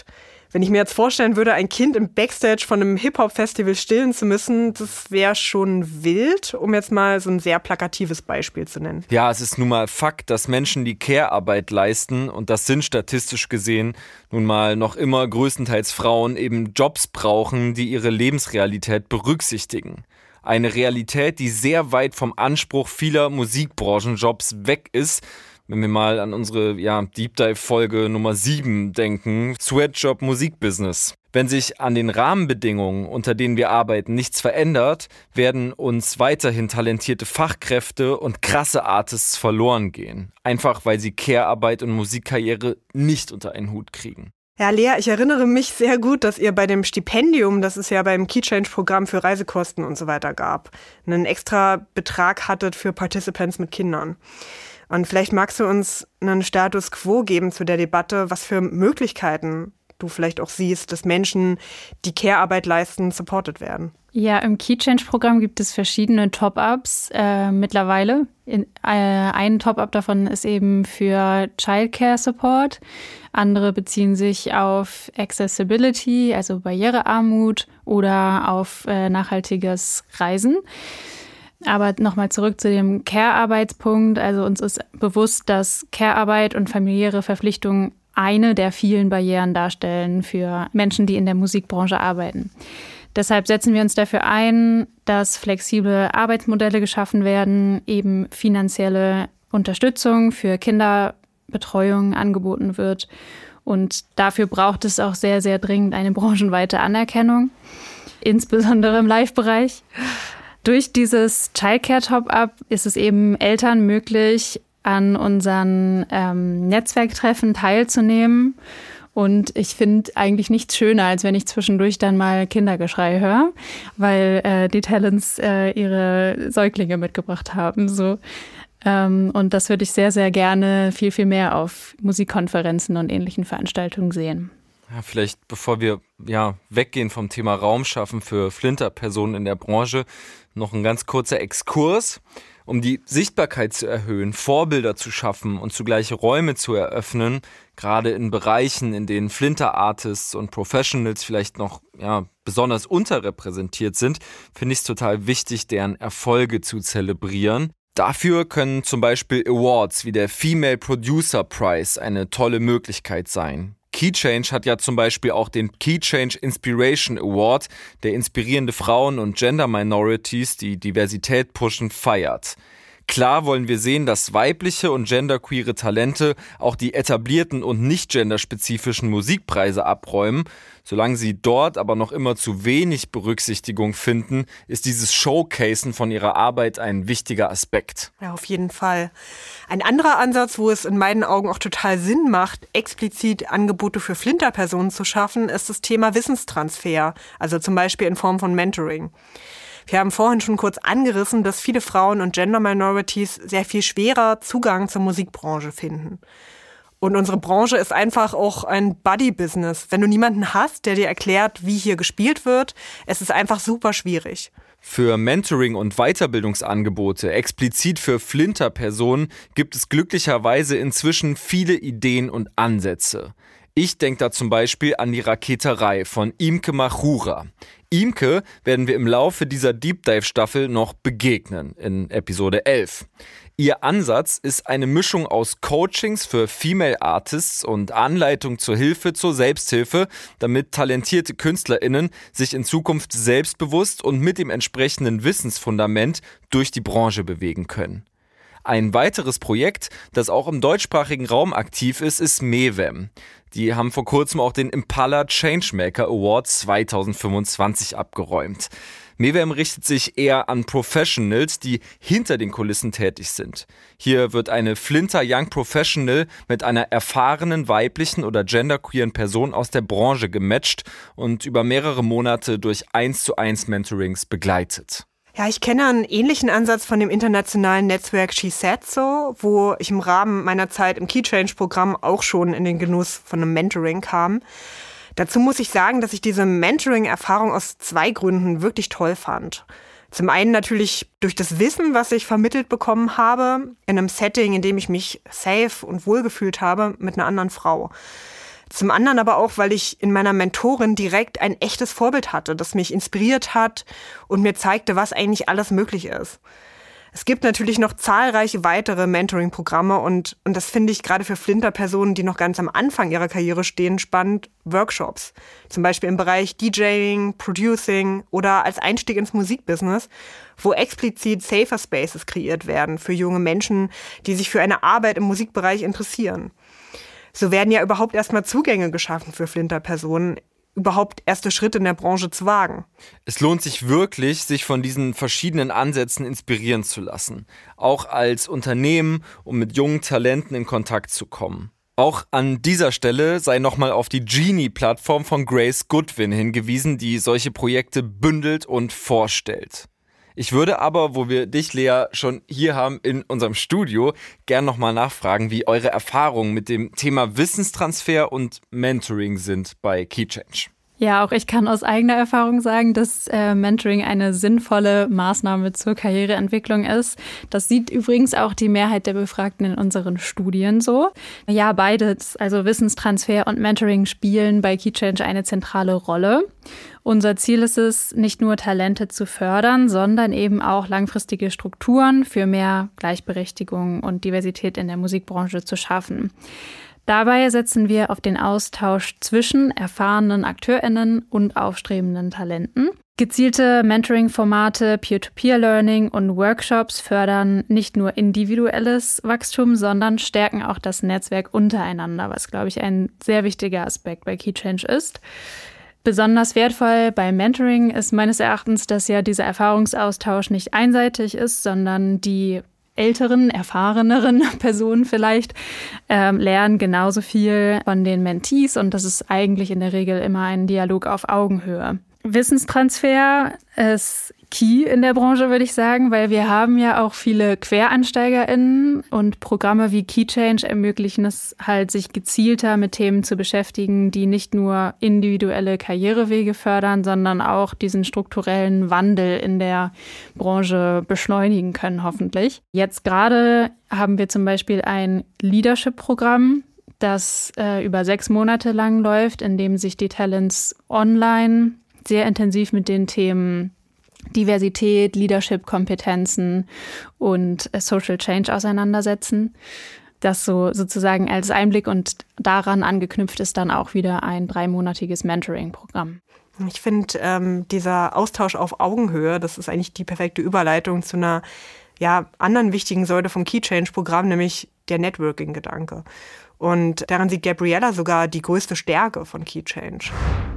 Wenn ich mir jetzt vorstellen würde, ein Kind im Backstage von einem Hip-Hop-Festival stillen zu müssen, das wäre schon wild, um jetzt mal so ein sehr plakatives Beispiel zu nennen. Ja, es ist nun mal Fakt, dass Menschen, die Care-Arbeit leisten, und das sind statistisch gesehen nun mal noch immer größtenteils Frauen, eben Jobs brauchen, die ihre Lebensrealität berücksichtigen. Eine Realität, die sehr weit vom Anspruch vieler Musikbranchenjobs weg ist. Wenn wir mal an unsere Deep Dive-Folge Nummer 7 denken, Sweatshop Musikbusiness. Wenn sich an den Rahmenbedingungen, unter denen wir arbeiten, nichts verändert, werden uns weiterhin talentierte Fachkräfte und krasse Artists verloren gehen. Einfach weil sie Care-Arbeit und Musikkarriere nicht unter einen Hut kriegen. Ja, Lea, ich erinnere mich sehr gut, dass ihr bei dem Stipendium, das es ja beim Key-Change-Programm für Reisekosten und so weiter gab, einen extra Betrag hattet für Participants mit Kindern. Und vielleicht magst du uns einen Status quo geben zu der Debatte, was für Möglichkeiten du vielleicht auch siehst, dass Menschen, die Care-Arbeit leisten, supported werden. Ja, im Key-Change-Programm gibt es verschiedene Top-Ups mittlerweile. Ein Top-Up davon ist eben für Childcare-Support. Andere beziehen sich auf Accessibility, also Barrierearmut oder auf nachhaltiges Reisen. Aber nochmal zurück zu dem Care-Arbeitspunkt. Also uns ist bewusst, dass Care-Arbeit und familiäre Verpflichtungen eine der vielen Barrieren darstellen für Menschen, die in der Musikbranche arbeiten. Deshalb setzen wir uns dafür ein, dass flexible Arbeitsmodelle geschaffen werden, eben finanzielle Unterstützung für Kinderbetreuung angeboten wird. Und dafür braucht es auch sehr, sehr dringend eine branchenweite Anerkennung, insbesondere im Live-Bereich. Durch dieses Childcare-Top-Up ist es eben Eltern möglich, an unseren Netzwerktreffen teilzunehmen. Und ich finde eigentlich nichts schöner, als wenn ich zwischendurch dann mal Kindergeschrei höre, weil die Talents ihre Säuglinge mitgebracht haben. So. Und das würde ich sehr, sehr gerne viel, viel mehr auf Musikkonferenzen und ähnlichen Veranstaltungen sehen. Ja, vielleicht bevor wir weggehen vom Thema Raum schaffen für Flinterpersonen in der Branche, noch ein ganz kurzer Exkurs. Um die Sichtbarkeit zu erhöhen, Vorbilder zu schaffen und zugleich Räume zu eröffnen, gerade in Bereichen, in denen Flinter-Artists und Professionals vielleicht noch besonders unterrepräsentiert sind, finde ich es total wichtig, deren Erfolge zu zelebrieren. Dafür können zum Beispiel Awards wie der Female Producer Prize eine tolle Möglichkeit sein. Key-Change hat ja zum Beispiel auch den Key-Change Inspiration Award, der inspirierende Frauen und Gender-Minorities, die Diversität pushen, feiert. Klar wollen wir sehen, dass weibliche und genderqueere Talente auch die etablierten und nicht genderspezifischen Musikpreise abräumen. Solange sie dort aber noch immer zu wenig Berücksichtigung finden, ist dieses Showcasen von ihrer Arbeit ein wichtiger Aspekt. Ja, auf jeden Fall. Ein anderer Ansatz, wo es in meinen Augen auch total Sinn macht, explizit Angebote für Flinterpersonen zu schaffen, ist das Thema Wissenstransfer, also zum Beispiel in Form von Mentoring. Wir haben vorhin schon kurz angerissen, dass viele Frauen und Gender-Minorities sehr viel schwerer Zugang zur Musikbranche finden. Und unsere Branche ist einfach auch ein Buddy-Business. Wenn du niemanden hast, der dir erklärt, wie hier gespielt wird, es ist einfach super schwierig. Für Mentoring- und Weiterbildungsangebote, explizit für Flinter-Personen, gibt es glücklicherweise inzwischen viele Ideen und Ansätze. Ich denke da zum Beispiel an die Raketerei von Imke Machura. Imke werden wir im Laufe dieser Deep Dive Staffel noch begegnen, in Episode 11. Ihr Ansatz ist eine Mischung aus Coachings für Female Artists und Anleitung zur Hilfe zur Selbsthilfe, damit talentierte KünstlerInnen sich in Zukunft selbstbewusst und mit dem entsprechenden Wissensfundament durch die Branche bewegen können. Ein weiteres Projekt, das auch im deutschsprachigen Raum aktiv ist, ist Mewem. Die haben vor kurzem auch den Impala Changemaker Award 2025 abgeräumt. Mewem richtet sich eher an Professionals, die hinter den Kulissen tätig sind. Hier wird eine Flinter Young Professional mit einer erfahrenen weiblichen oder genderqueeren Person aus der Branche gematcht und über mehrere Monate durch 1:1 Mentorings begleitet. Ja, ich kenne einen ähnlichen Ansatz von dem internationalen Netzwerk She Said So, wo ich im Rahmen meiner Zeit im Key-Change-Programm auch schon in den Genuss von einem Mentoring kam. Dazu muss ich sagen, dass ich diese Mentoring-Erfahrung aus 2 Gründen wirklich toll fand. Zum einen natürlich durch das Wissen, was ich vermittelt bekommen habe, in einem Setting, in dem ich mich safe und wohlgefühlt habe mit einer anderen Frau. Zum anderen aber auch, weil ich in meiner Mentorin direkt ein echtes Vorbild hatte, das mich inspiriert hat und mir zeigte, was eigentlich alles möglich ist. Es gibt natürlich noch zahlreiche weitere Mentoring-Programme und das finde ich gerade für Flinter-Personen, die noch ganz am Anfang ihrer Karriere stehen, spannend, Workshops. Zum Beispiel im Bereich DJing, Producing oder als Einstieg ins Musikbusiness, wo explizit Safer Spaces kreiert werden für junge Menschen, die sich für eine Arbeit im Musikbereich interessieren. So werden ja überhaupt erstmal Zugänge geschaffen für Flinter-Personen, überhaupt erste Schritte in der Branche zu wagen. Es lohnt sich wirklich, sich von diesen verschiedenen Ansätzen inspirieren zu lassen. Auch als Unternehmen, um mit jungen Talenten in Kontakt zu kommen. Auch an dieser Stelle sei nochmal auf die Genie-Plattform von Grace Goodwin hingewiesen, die solche Projekte bündelt und vorstellt. Ich würde aber, wo wir dich, Lea, schon hier haben in unserem Studio, gern nochmal nachfragen, wie eure Erfahrungen mit dem Thema Wissenstransfer und Mentoring sind bei KeyChange. Ja, auch ich kann aus eigener Erfahrung sagen, dass Mentoring eine sinnvolle Maßnahme zur Karriereentwicklung ist. Das sieht übrigens auch die Mehrheit der Befragten in unseren Studien so. Ja, beides, also Wissenstransfer und Mentoring, spielen bei KeyChange eine zentrale Rolle. Unser Ziel ist es, nicht nur Talente zu fördern, sondern eben auch langfristige Strukturen für mehr Gleichberechtigung und Diversität in der Musikbranche zu schaffen. Dabei setzen wir auf den Austausch zwischen erfahrenen AkteurInnen und aufstrebenden Talenten. Gezielte Mentoring-Formate, Peer-to-Peer-Learning und Workshops fördern nicht nur individuelles Wachstum, sondern stärken auch das Netzwerk untereinander, was, glaube ich, ein sehr wichtiger Aspekt bei KeyChange ist. Besonders wertvoll beim Mentoring ist meines Erachtens, dass ja dieser Erfahrungsaustausch nicht einseitig ist, sondern die älteren, erfahreneren Personen vielleicht lernen genauso viel von den Mentees und das ist eigentlich in der Regel immer ein Dialog auf Augenhöhe. Wissenstransfer ist key in der Branche, würde ich sagen, weil wir haben ja auch viele QuereinsteigerInnen und Programme wie KeyChange ermöglichen es halt, sich gezielter mit Themen zu beschäftigen, die nicht nur individuelle Karrierewege fördern, sondern auch diesen strukturellen Wandel in der Branche beschleunigen können, hoffentlich. Jetzt gerade haben wir zum Beispiel ein Leadership-Programm, das über 6 Monate lang läuft, in dem sich die Talents online sehr intensiv mit den Themen Diversität, Leadership-Kompetenzen und Social Change auseinandersetzen. Das so sozusagen als Einblick und daran angeknüpft ist dann auch wieder ein 3-monatiges Mentoring-Programm. Ich finde, dieser Austausch auf Augenhöhe, das ist eigentlich die perfekte Überleitung zu einer anderen wichtigen Säule vom KeyChange-Programm, nämlich der Networking-Gedanke. Und daran sieht Gabriella sogar die größte Stärke von KeyChange.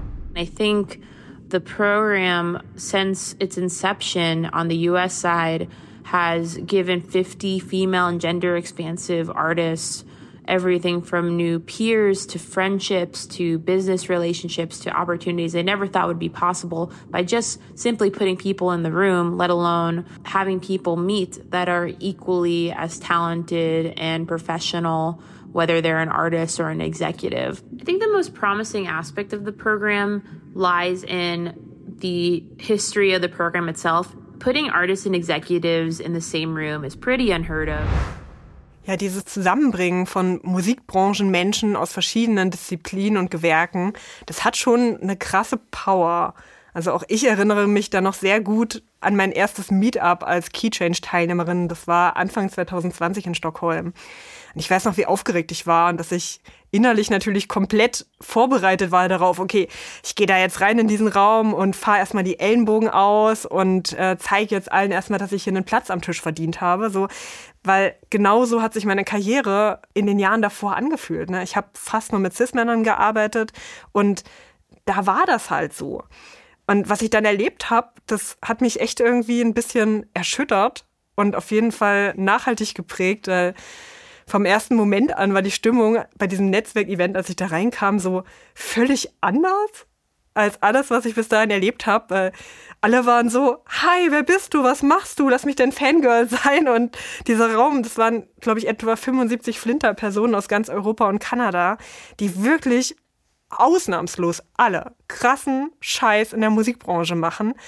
I think the program, since its inception on the US side, has given 50 female and gender expansive artists everything from new peers to friendships to business relationships to opportunities they never thought would be possible by just simply putting people in the room, let alone having people meet that are equally as talented and professional, whether they're an artist or an executive. I think the most promising aspect of the program lies in the history of the program itself. Putting artists and executives in the same room is pretty unheard of. Ja, dieses Zusammenbringen von Musikbranchenmenschen aus verschiedenen Disziplinen und Gewerken, das hat schon eine krasse Power. Also auch ich erinnere mich da noch sehr gut an mein erstes Meetup als KeyChange-Teilnehmerin. Das war Anfang 2020 in Stockholm. Und ich weiß noch, wie aufgeregt ich war und dass ich innerlich natürlich komplett vorbereitet war darauf, okay, ich gehe da jetzt rein in diesen Raum und fahre erstmal die Ellenbogen aus und zeige jetzt allen erstmal, dass ich hier einen Platz am Tisch verdient habe. So, weil genauso hat sich meine Karriere in den Jahren davor angefühlt. Ne? Ich habe fast nur mit Cis-Männern gearbeitet und da war das halt so. Und was ich dann erlebt habe, das hat mich echt irgendwie ein bisschen erschüttert und auf jeden Fall nachhaltig geprägt, weil vom ersten Moment an war die Stimmung bei diesem Netzwerkevent, als ich da reinkam, so völlig anders als alles, was ich bis dahin erlebt habe. Alle waren so, hi, wer bist du, was machst du, lass mich dein Fangirl sein. Und dieser Raum, das waren, glaube ich, etwa 75 Flinter-Personen aus ganz Europa und Kanada, die wirklich ausnahmslos alle krassen Scheiß in der Musikbranche machen,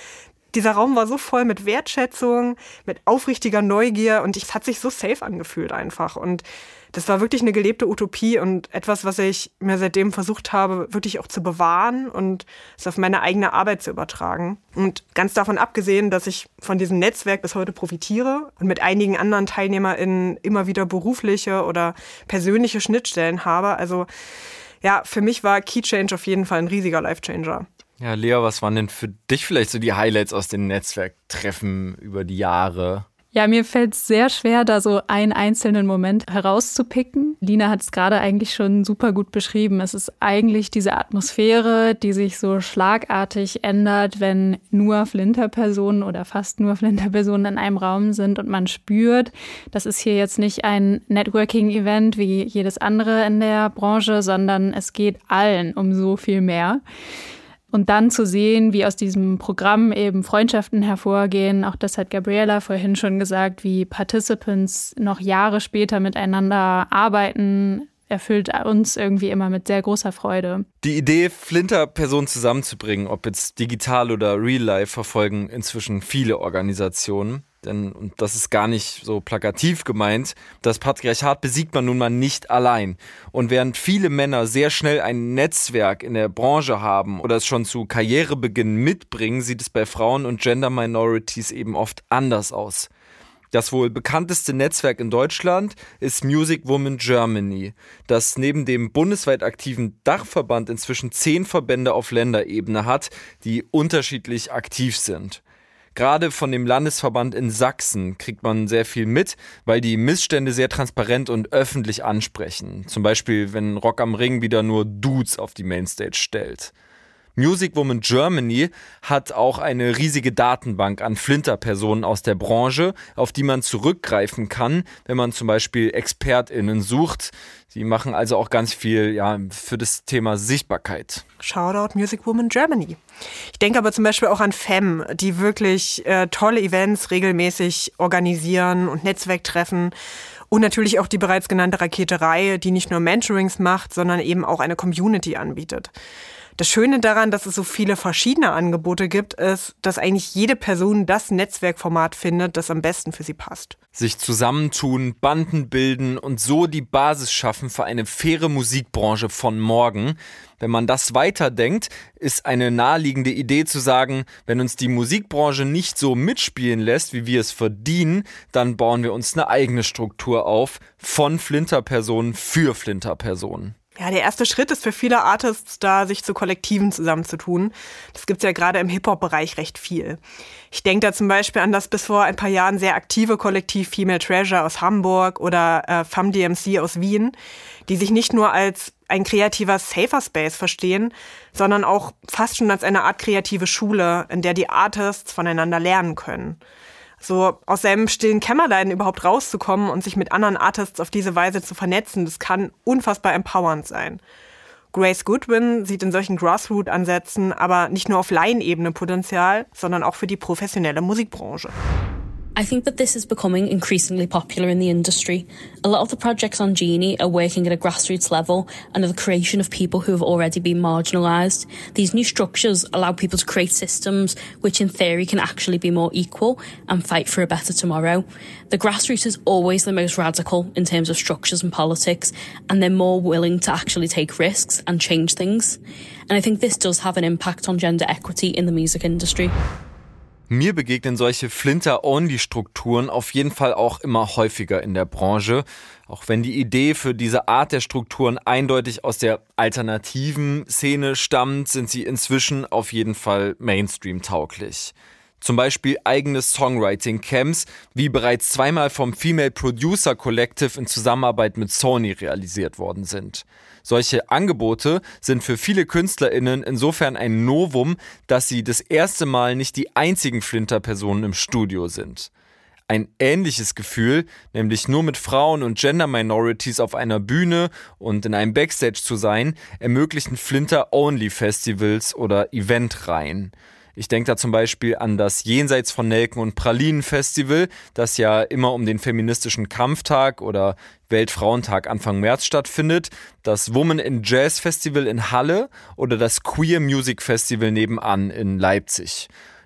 Dieser Raum war so voll mit Wertschätzung, mit aufrichtiger Neugier und es hat sich so safe angefühlt einfach. Und das war wirklich eine gelebte Utopie und etwas, was ich mir seitdem versucht habe, wirklich auch zu bewahren und es auf meine eigene Arbeit zu übertragen. Und ganz davon abgesehen, dass ich von diesem Netzwerk bis heute profitiere und mit einigen anderen TeilnehmerInnen immer wieder berufliche oder persönliche Schnittstellen habe. Also ja, für mich war Key Change auf jeden Fall ein riesiger Life-Changer. Ja, Lea, was waren denn für dich vielleicht so die Highlights aus den Netzwerktreffen über die Jahre? Ja, mir fällt es sehr schwer, da so einen einzelnen Moment herauszupicken. Lina hat es gerade eigentlich schon super gut beschrieben. Es ist eigentlich diese Atmosphäre, die sich so schlagartig ändert, wenn nur Flinterpersonen oder fast nur Flinterpersonen in einem Raum sind und man spürt, das ist hier jetzt nicht ein Networking-Event wie jedes andere in der Branche, sondern es geht allen um so viel mehr. Und dann zu sehen, wie aus diesem Programm eben Freundschaften hervorgehen, auch das hat Gabriela vorhin schon gesagt, wie Participants noch Jahre später miteinander arbeiten, erfüllt uns irgendwie immer mit sehr großer Freude. Die Idee, Flinter-Personen zusammenzubringen, ob jetzt digital oder real life, verfolgen inzwischen viele Organisationen. Denn, und das ist gar nicht so plakativ gemeint, das Patriarchat besiegt man nun mal nicht allein. Und während viele Männer sehr schnell ein Netzwerk in der Branche haben oder es schon zu Karrierebeginn mitbringen, sieht es bei Frauen und Gender Minorities eben oft anders aus. Das wohl bekannteste Netzwerk in Deutschland ist Music Woman Germany, das neben dem bundesweit aktiven Dachverband inzwischen 10 Verbände auf Länderebene hat, die unterschiedlich aktiv sind. Gerade von dem Landesverband in Sachsen kriegt man sehr viel mit, weil die Missstände sehr transparent und öffentlich ansprechen. Zum Beispiel, wenn Rock am Ring wieder nur Dudes auf die Mainstage stellt. Music Woman Germany hat auch eine riesige Datenbank an Flinterpersonen aus der Branche, auf die man zurückgreifen kann, wenn man zum Beispiel ExpertInnen sucht. Sie machen also auch ganz viel für das Thema Sichtbarkeit. Shoutout Music Woman Germany. Ich denke aber zum Beispiel auch an FEM, die wirklich tolle Events regelmäßig organisieren und Netzwerktreffen. Und natürlich auch die bereits genannte Raketerei, die nicht nur Mentorings macht, sondern eben auch eine Community anbietet. Das Schöne daran, dass es so viele verschiedene Angebote gibt, ist, dass eigentlich jede Person das Netzwerkformat findet, das am besten für sie passt. Sich zusammentun, Banden bilden und so die Basis schaffen für eine faire Musikbranche von morgen. Wenn man das weiterdenkt, ist eine naheliegende Idee zu sagen, wenn uns die Musikbranche nicht so mitspielen lässt, wie wir es verdienen, dann bauen wir uns eine eigene Struktur auf von Flinterpersonen für Flinterpersonen. Ja, der erste Schritt ist für viele Artists da, sich zu Kollektiven zusammenzutun. Das gibt's ja gerade im Hip-Hop-Bereich recht viel. Ich denke da zum Beispiel an das bis vor ein paar Jahren sehr aktive Kollektiv Female Treasure aus Hamburg oder Femme DMC aus Wien, die sich nicht nur als ein kreativer Safer Space verstehen, sondern auch fast schon als eine Art kreative Schule, in der die Artists voneinander lernen können. So aus seinem stillen Kämmerlein überhaupt rauszukommen und sich mit anderen Artists auf diese Weise zu vernetzen, das kann unfassbar empowernd sein. Grace Goodwin sieht in solchen Grassroot-Ansätzen aber nicht nur auf Laienebene Potenzial, sondern auch für die professionelle Musikbranche. I think that this is becoming increasingly popular in the industry. A lot of the projects on Genie are working at a grassroots level and are the creation of people who have already been marginalised. These new structures allow people to create systems which in theory can actually be more equal and fight for a better tomorrow. The grassroots is always the most radical in terms of structures and politics, and they're more willing to actually take risks and change things. And I think this does have an impact on gender equity in the music industry. Mir begegnen solche Flinter-Only-Strukturen auf jeden Fall auch immer häufiger in der Branche. Auch wenn die Idee für diese Art der Strukturen eindeutig aus der alternativen Szene stammt, sind sie inzwischen auf jeden Fall Mainstream-tauglich. Zum Beispiel eigene Songwriting-Camps, wie bereits 2-mal vom Female Producer Collective in Zusammenarbeit mit Sony realisiert worden sind. Solche Angebote sind für viele KünstlerInnen insofern ein Novum, dass sie das erste Mal nicht die einzigen Flinter-Personen im Studio sind. Ein ähnliches Gefühl, nämlich nur mit Frauen und Gender Minorities auf einer Bühne und in einem Backstage zu sein, ermöglichen Flinter-Only-Festivals oder Eventreihen. Ich denke da zum Beispiel an das Jenseits von Nelken und Pralinen Festival, das ja immer um den feministischen Kampftag oder Weltfrauentag Anfang März stattfindet, das Woman in Jazz Festival in Halle oder das Queer Music Festival nebenan in Leipzig.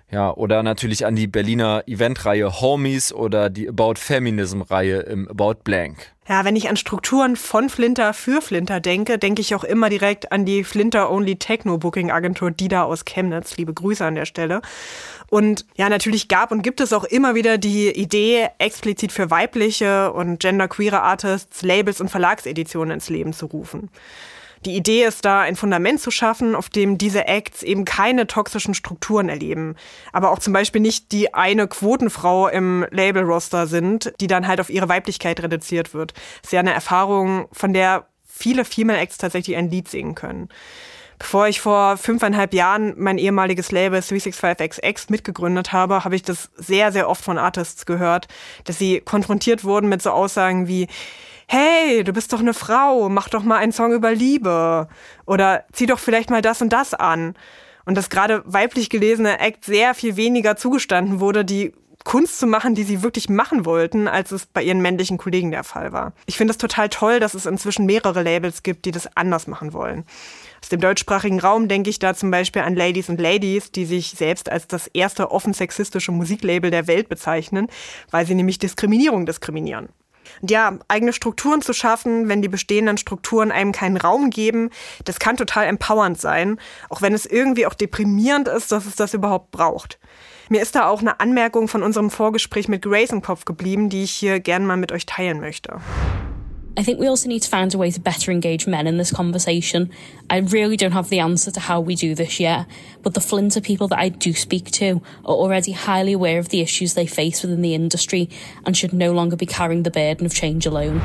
Ja, oder natürlich an die Berliner Eventreihe Homies oder die About Feminism-Reihe im About Blank. Ja, wenn ich an Strukturen von Flinter für Flinter denke, denke ich auch immer direkt an die Flinter-Only Techno-Booking-Agentur Dida aus Chemnitz. Liebe Grüße an der Stelle. Und ja, natürlich gab und gibt es auch immer wieder die Idee, explizit für weibliche und genderqueere Artists Labels und Verlagseditionen ins Leben zu rufen. Die Idee ist da, ein Fundament zu schaffen, auf dem diese Acts eben keine toxischen Strukturen erleben. Aber auch zum Beispiel nicht die eine Quotenfrau im Label-Roster sind, die dann halt auf ihre Weiblichkeit reduziert wird. Das ist ja eine Erfahrung, von der viele Female Acts tatsächlich ein Lied singen können. Bevor ich vor 5,5 Jahren mein ehemaliges Label 365XX mitgegründet habe, habe ich das sehr, sehr oft von Artists gehört, dass sie konfrontiert wurden mit so Aussagen wie: Hey, du bist doch eine Frau, mach doch mal einen Song über Liebe. Oder zieh doch vielleicht mal das und das an. Und dass gerade weiblich gelesene Acts sehr viel weniger zugestanden wurde, die Kunst zu machen, die sie wirklich machen wollten, als es bei ihren männlichen Kollegen der Fall war. Ich finde es total toll, dass es inzwischen mehrere Labels gibt, die das anders machen wollen. Aus dem deutschsprachigen Raum denke ich da zum Beispiel an Ladies & Ladies, die sich selbst als das erste offen sexistische Musiklabel der Welt bezeichnen, weil sie nämlich Diskriminierung diskriminieren. Und ja, eigene Strukturen zu schaffen, wenn die bestehenden Strukturen einem keinen Raum geben, das kann total empowernd sein, auch wenn es irgendwie auch deprimierend ist, dass es das überhaupt braucht. Mir ist da auch eine Anmerkung von unserem Vorgespräch mit Grace im Kopf geblieben, die ich hier gerne mal mit euch teilen möchte. I think we also need to find a way to better engage men in this conversation. I really don't have the answer to how we do this yet, but the Flinter people that I do speak to are already highly aware of the issues they face within the industry and should no longer be carrying the burden of change alone.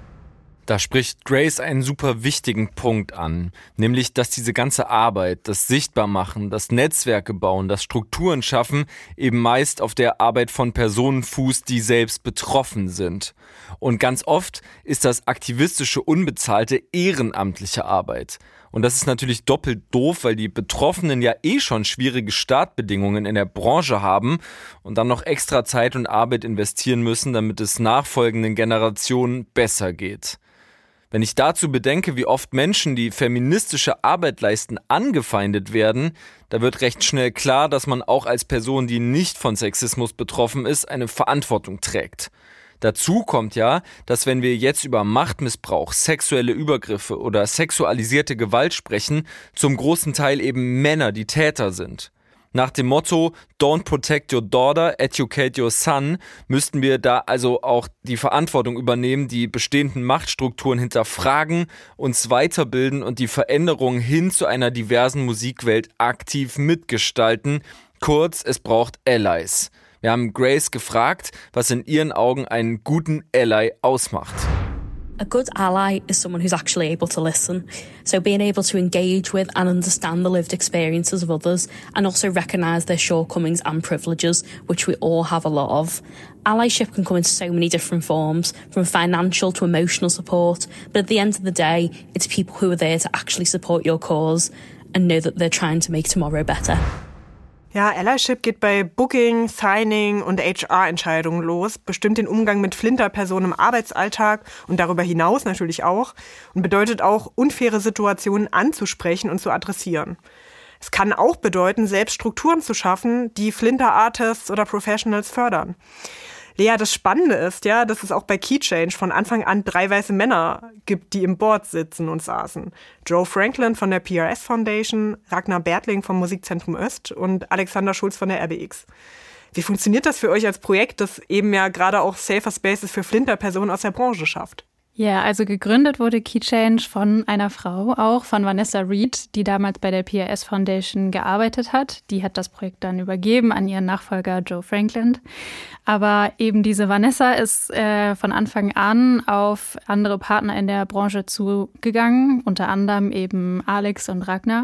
Da spricht Grace einen super wichtigen Punkt an, nämlich, dass diese ganze Arbeit, das Sichtbarmachen, das Netzwerke bauen, das Strukturen schaffen, eben meist auf der Arbeit von Personen fußt, die selbst betroffen sind. Und ganz oft ist das aktivistische, unbezahlte, ehrenamtliche Arbeit. Und das ist natürlich doppelt doof, weil die Betroffenen ja schon schwierige Startbedingungen in der Branche haben und dann noch extra Zeit und Arbeit investieren müssen, damit es nachfolgenden Generationen besser geht. Wenn ich dazu bedenke, wie oft Menschen, die feministische Arbeit leisten, angefeindet werden, da wird recht schnell klar, dass man auch als Person, die nicht von Sexismus betroffen ist, eine Verantwortung trägt. Dazu kommt ja, dass wenn wir jetzt über Machtmissbrauch, sexuelle Übergriffe oder sexualisierte Gewalt sprechen, zum großen Teil eben Männer die Täter sind. Nach dem Motto Don't protect your daughter, educate your son müssten wir da also auch die Verantwortung übernehmen, die bestehenden Machtstrukturen hinterfragen, uns weiterbilden und die Veränderung hin zu einer diversen Musikwelt aktiv mitgestalten. Kurz, es braucht Allies. Wir haben Grace gefragt, was in ihren Augen einen guten Ally ausmacht. A good ally is someone who's actually able to listen. So being able to engage with and understand the lived experiences of others and also recognise their shortcomings and privileges, which we all have a lot of. Allyship can come in so many different forms, from financial to emotional support. But at the end of the day, it's people who are there to actually support your cause and know that they're trying to make tomorrow better. Ja, Allyship geht bei Booking, Signing und HR-Entscheidungen los, bestimmt den Umgang mit Flinter-Personen im Arbeitsalltag und darüber hinaus natürlich auch und bedeutet auch, unfaire Situationen anzusprechen und zu adressieren. Es kann auch bedeuten, selbst Strukturen zu schaffen, die Flinter-Artists oder Professionals fördern. Lea, das Spannende ist ja, dass es auch bei Keychange von Anfang an 3 weiße Männer gibt, die im Board sitzen und saßen. Joe Franklin von der PRS Foundation, Ragnar Bertling vom Musikzentrum Öst und Alexander Schulz von der RBX. Wie funktioniert das für euch als Projekt, das eben ja gerade auch Safer Spaces für Flinter-Personen aus der Branche schafft? Ja, also gegründet wurde Keychange von einer Frau, auch von Vanessa Reed, die damals bei der PRS Foundation gearbeitet hat. Die hat das Projekt dann übergeben an ihren Nachfolger Joe Franklin. Aber eben diese Vanessa ist von Anfang an auf andere Partner in der Branche zugegangen, unter anderem eben Alex und Ragnar.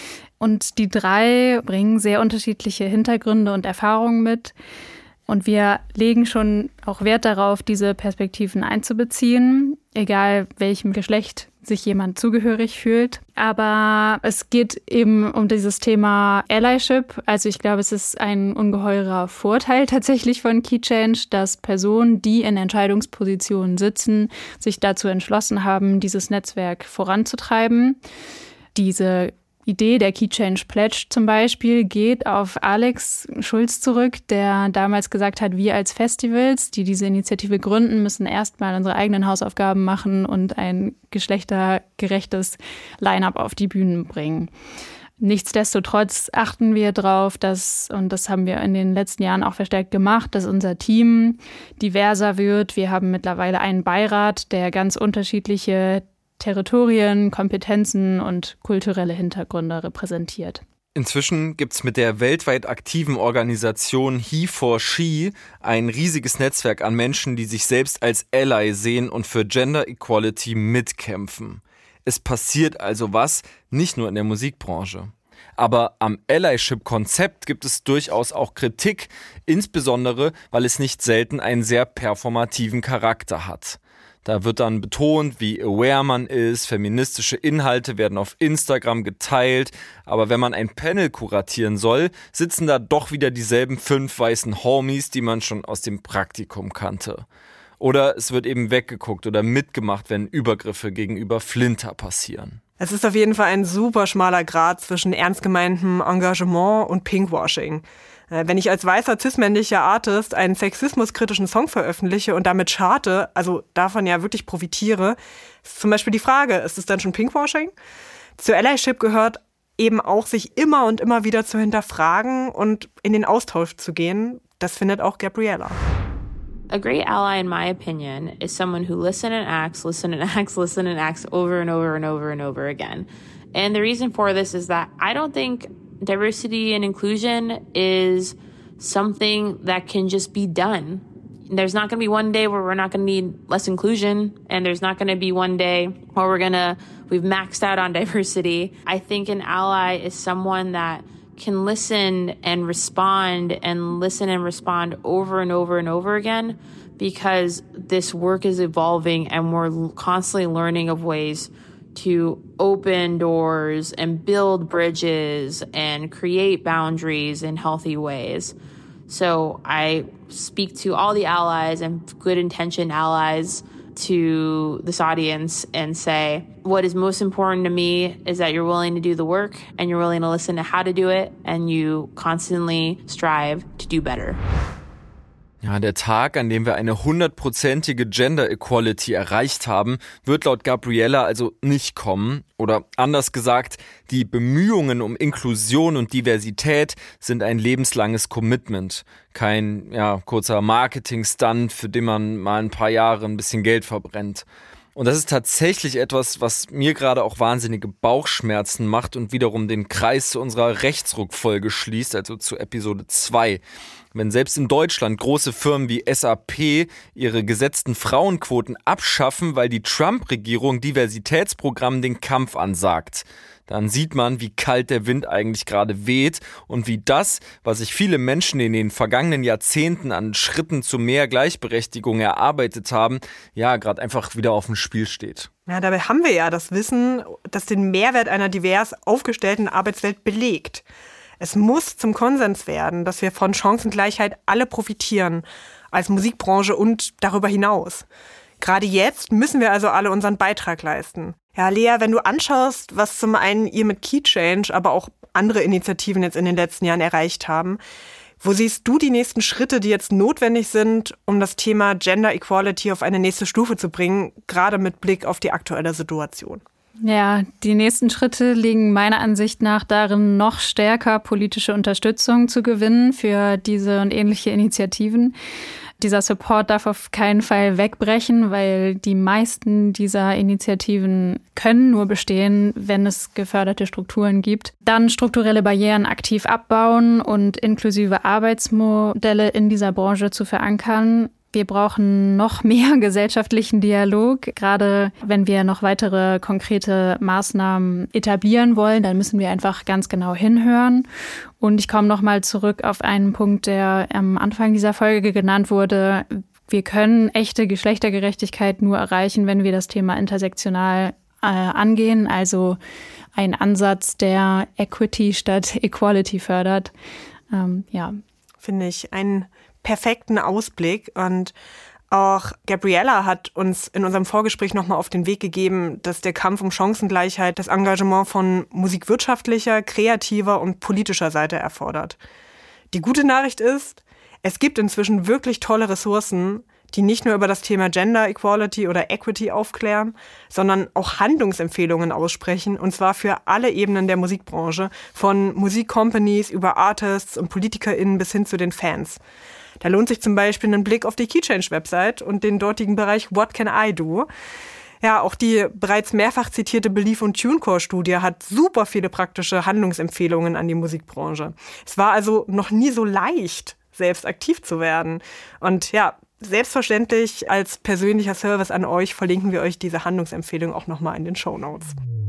Und die 3 bringen sehr unterschiedliche Hintergründe und Erfahrungen mit. Und wir legen schon auch Wert darauf, diese Perspektiven einzubeziehen, egal welchem Geschlecht sich jemand zugehörig fühlt. Aber es geht eben um dieses Thema Allyship. Also ich glaube, es ist ein ungeheurer Vorteil tatsächlich von Keychange, dass Personen, die in Entscheidungspositionen sitzen, sich dazu entschlossen haben, dieses Netzwerk voranzutreiben. Diese Idee der Key Change Pledge zum Beispiel geht auf Alex Schulz zurück, der damals gesagt hat, wir als Festivals, die diese Initiative gründen, müssen erstmal unsere eigenen Hausaufgaben machen und ein geschlechtergerechtes Line-up auf die Bühnen bringen. Nichtsdestotrotz achten wir darauf, und das haben wir in den letzten Jahren auch verstärkt gemacht, dass unser Team diverser wird. Wir haben mittlerweile einen Beirat, der ganz unterschiedliche Territorien, Kompetenzen und kulturelle Hintergründe repräsentiert. Inzwischen gibt es mit der weltweit aktiven Organisation He4She ein riesiges Netzwerk an Menschen, die sich selbst als Ally sehen und für Gender Equality mitkämpfen. Es passiert also was, nicht nur in der Musikbranche. Aber am Allyship-Konzept gibt es durchaus auch Kritik, insbesondere weil es nicht selten einen sehr performativen Charakter hat. Da wird dann betont, wie aware man ist, feministische Inhalte werden auf Instagram geteilt, aber wenn man ein Panel kuratieren soll, sitzen da doch wieder dieselben 5 weißen Homies, die man schon aus dem Praktikum kannte. Oder es wird eben weggeguckt oder mitgemacht, wenn Übergriffe gegenüber Flinter passieren. Es ist auf jeden Fall ein super schmaler Grat zwischen ernst gemeintem Engagement und Pinkwashing. Wenn ich als weißer cis-männlicher Artist einen sexismuskritischen Song veröffentliche und damit charte, also davon ja wirklich profitiere, ist zum Beispiel die Frage, ist es dann schon Pinkwashing? Zur Allyship gehört eben auch, sich immer und immer wieder zu hinterfragen und in den Austausch zu gehen. Das findet auch Gabriella. A great ally, in my opinion, is someone who listens and acts over and over and over and over again. And the reason for this is that I don't think diversity and inclusion is something that can just be done. There's not going to be one day where we're not going to need less inclusion, and there's not going to be one day where we've maxed out on diversity. I think an ally is someone that can listen and respond over and over and over again, because this work is evolving and we're constantly learning of ways to open doors and build bridges and create boundaries in healthy ways. So I speak to all the allies and good intentioned allies to this audience and say, what is most important to me is that you're willing to do the work and you're willing to listen to how to do it and you constantly strive to do better. Ja, der Tag, an dem wir eine 100%ige Gender Equality erreicht haben, wird laut Gabriella also nicht kommen. Oder anders gesagt, die Bemühungen um Inklusion und Diversität sind ein lebenslanges Commitment. Kein kurzer Marketing-Stunt, für den man mal ein paar Jahre ein bisschen Geld verbrennt. Und das ist tatsächlich etwas, was mir gerade auch wahnsinnige Bauchschmerzen macht und wiederum den Kreis zu unserer Rechtsruck-Folge schließt, also zu Episode 2. Wenn selbst in Deutschland große Firmen wie SAP ihre gesetzten Frauenquoten abschaffen, weil die Trump-Regierung Diversitätsprogrammen den Kampf ansagt, dann sieht man, wie kalt der Wind eigentlich gerade weht und wie das, was sich viele Menschen in den vergangenen Jahrzehnten an Schritten zu mehr Gleichberechtigung erarbeitet haben, gerade einfach wieder auf dem Spiel steht. Ja, dabei haben wir ja das Wissen, das den Mehrwert einer divers aufgestellten Arbeitswelt belegt. Es muss zum Konsens werden, dass wir von Chancengleichheit alle profitieren, als Musikbranche und darüber hinaus. Gerade jetzt müssen wir also alle unseren Beitrag leisten. Ja, Lea, wenn du anschaust, was zum einen ihr mit Key Change, aber auch andere Initiativen jetzt in den letzten Jahren erreicht haben, wo siehst du die nächsten Schritte, die jetzt notwendig sind, um das Thema Gender Equality auf eine nächste Stufe zu bringen, gerade mit Blick auf die aktuelle Situation? Ja, die nächsten Schritte liegen meiner Ansicht nach darin, noch stärker politische Unterstützung zu gewinnen für diese und ähnliche Initiativen. Dieser Support darf auf keinen Fall wegbrechen, weil die meisten dieser Initiativen können nur bestehen, wenn es geförderte Strukturen gibt. Dann strukturelle Barrieren aktiv abbauen und inklusive Arbeitsmodelle in dieser Branche zu verankern. Wir brauchen noch mehr gesellschaftlichen Dialog. Gerade wenn wir noch weitere konkrete Maßnahmen etablieren wollen, dann müssen wir einfach ganz genau hinhören. Und ich komme nochmal zurück auf einen Punkt, der am Anfang dieser Folge genannt wurde. Wir können echte Geschlechtergerechtigkeit nur erreichen, wenn wir das Thema intersektional angehen. Also ein Ansatz, der Equity statt Equality fördert. Finde ich einen perfekten Ausblick. Und Auch Gabriella hat uns in unserem Vorgespräch nochmal auf den Weg gegeben, dass der Kampf um Chancengleichheit das Engagement von musikwirtschaftlicher, kreativer und politischer Seite erfordert. Die gute Nachricht ist, es gibt inzwischen wirklich tolle Ressourcen, die nicht nur über das Thema Gender Equality oder Equity aufklären, sondern auch Handlungsempfehlungen aussprechen, und zwar für alle Ebenen der Musikbranche, von Musikcompanies über Artists und PolitikerInnen bis hin zu den Fans. Da lohnt sich zum Beispiel ein Blick auf die Keychange-Website und den dortigen Bereich What Can I Do? Ja, auch die bereits mehrfach zitierte Belief- und TuneCore-Studie hat super viele praktische Handlungsempfehlungen an die Musikbranche. Es war also noch nie so leicht, selbst aktiv zu werden. Und ja, selbstverständlich als persönlicher Service an euch verlinken wir euch diese Handlungsempfehlung auch nochmal in den Shownotes.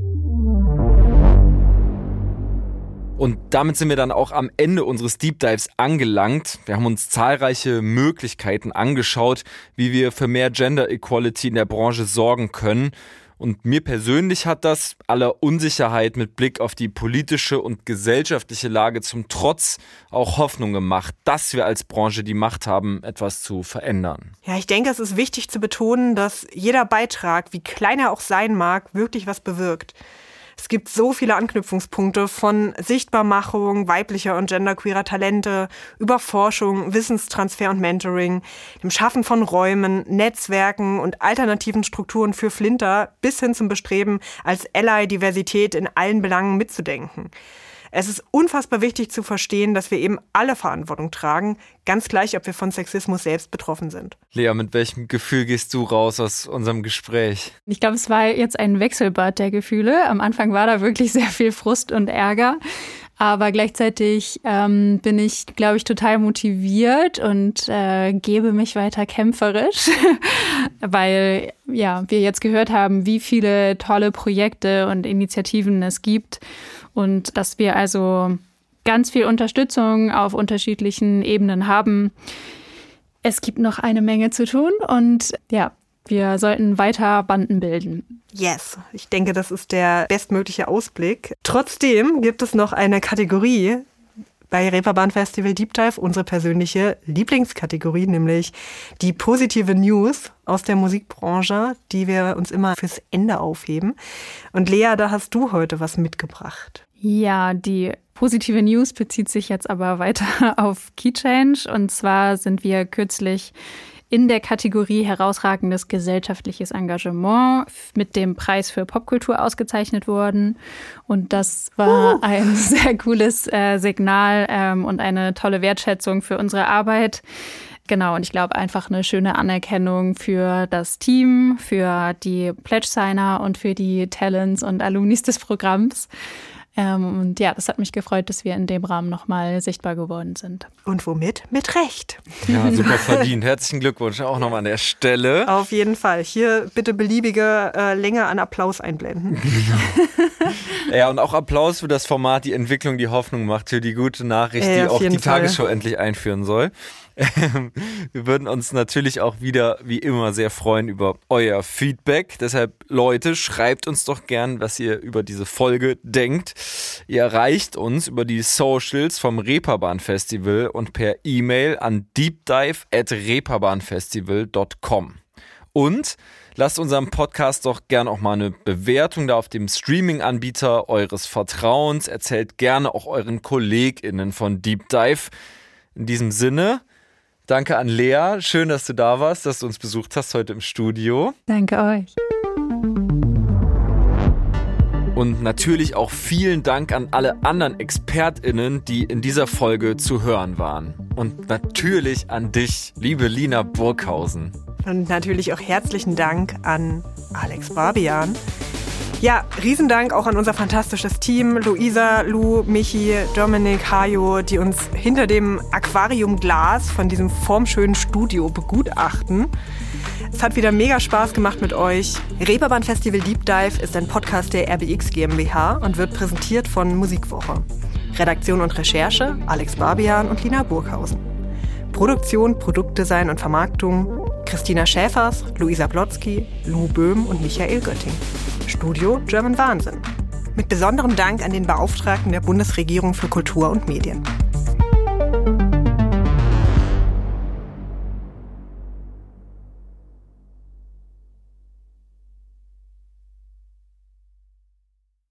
Und damit sind wir dann auch am Ende unseres Deep Dives angelangt. Wir haben uns zahlreiche Möglichkeiten angeschaut, wie wir für mehr Gender Equality in der Branche sorgen können. Und mir persönlich hat das aller Unsicherheit mit Blick auf die politische und gesellschaftliche Lage zum Trotz auch Hoffnung gemacht, dass wir als Branche die Macht haben, etwas zu verändern. Ja, ich denke, es ist wichtig zu betonen, dass jeder Beitrag, wie klein er auch sein mag, wirklich was bewirkt. Es gibt so viele Anknüpfungspunkte von Sichtbarmachung weiblicher und genderqueerer Talente über Forschung, Wissenstransfer und Mentoring, dem Schaffen von Räumen, Netzwerken und alternativen Strukturen für Flinter bis hin zum Bestreben, als Ally Diversität in allen Belangen mitzudenken. Es ist unfassbar wichtig zu verstehen, dass wir eben alle Verantwortung tragen, ganz gleich, ob wir von Sexismus selbst betroffen sind. Lea, mit welchem Gefühl gehst du raus aus unserem Gespräch? Ich glaube, es war jetzt ein Wechselbad der Gefühle. Am Anfang war da wirklich sehr viel Frust und Ärger. Aber gleichzeitig bin ich, glaube ich, total motiviert und gebe mich weiter kämpferisch, weil ja, wir jetzt gehört haben, wie viele tolle Projekte und Initiativen es gibt und dass wir also ganz viel Unterstützung auf unterschiedlichen Ebenen haben. Es gibt noch eine Menge zu tun und ja, wir sollten weiter Banden bilden. Yes, ich denke, das ist der bestmögliche Ausblick. Trotzdem gibt es noch eine Kategorie bei Reeperbahn Festival Deep Dive, unsere persönliche Lieblingskategorie, nämlich die positive News aus der Musikbranche, die wir uns immer fürs Ende aufheben. Und Lea, da hast du heute was mitgebracht. Ja, die positive News bezieht sich jetzt aber weiter auf Keychange. Und zwar sind wir kürzlich in der Kategorie herausragendes gesellschaftliches Engagement mit dem Preis für Popkultur ausgezeichnet worden. Und das war ein sehr cooles Signal und eine tolle Wertschätzung für unsere Arbeit. Genau, und ich glaube einfach eine schöne Anerkennung für das Team, für die Pledge-Signer und für die Talents und Alumnis des Programms. Und ja, das hat mich gefreut, dass wir in dem Rahmen nochmal sichtbar geworden sind. Und womit? Mit Recht. Ja, super verdient. Herzlichen Glückwunsch auch nochmal an der Stelle. Auf jeden Fall. Hier bitte beliebige Länge an Applaus einblenden. Ja, und auch Applaus für das Format Die Entwicklung, die Hoffnung macht, für die gute Nachricht, die auch die Tagesschau endlich einführen soll. Wir würden uns natürlich auch wieder, wie immer, sehr freuen über euer Feedback. Deshalb, Leute, schreibt uns doch gern, was ihr über diese Folge denkt. Ihr erreicht uns über die Socials vom Reeperbahn Festival und per E-Mail an deepdive@reeperbahnfestival.com. Und lasst unserem Podcast doch gern auch mal eine Bewertung da auf dem Streaming-Anbieter eures Vertrauens. Erzählt gerne auch euren KollegInnen von Deep Dive. In diesem Sinne, danke an Lea. Schön, dass du da warst, dass du uns besucht hast heute im Studio. Danke euch. Und natürlich auch vielen Dank an alle anderen ExpertInnen, die in dieser Folge zu hören waren. Und natürlich an dich, liebe Lina Burghausen. Und natürlich auch herzlichen Dank an Alex Barbian. Ja, Riesendank auch an unser fantastisches Team, Luisa, Lu, Michi, Dominik, Hajo, die uns hinter dem Aquariumglas von diesem formschönen Studio begutachten. Es hat wieder mega Spaß gemacht mit euch. Reeperbahn Festival Deep Dive ist ein Podcast der RBX GmbH und wird präsentiert von Musikwoche. Redaktion und Recherche Alex Barbian und Lina Burghausen. Produktion, Produktdesign und Vermarktung Christina Schäfers, Luisa Blotzky, Lou Böhm und Michael Götting. Studio German Wahnsinn. Mit besonderem Dank an den Beauftragten der Bundesregierung für Kultur und Medien.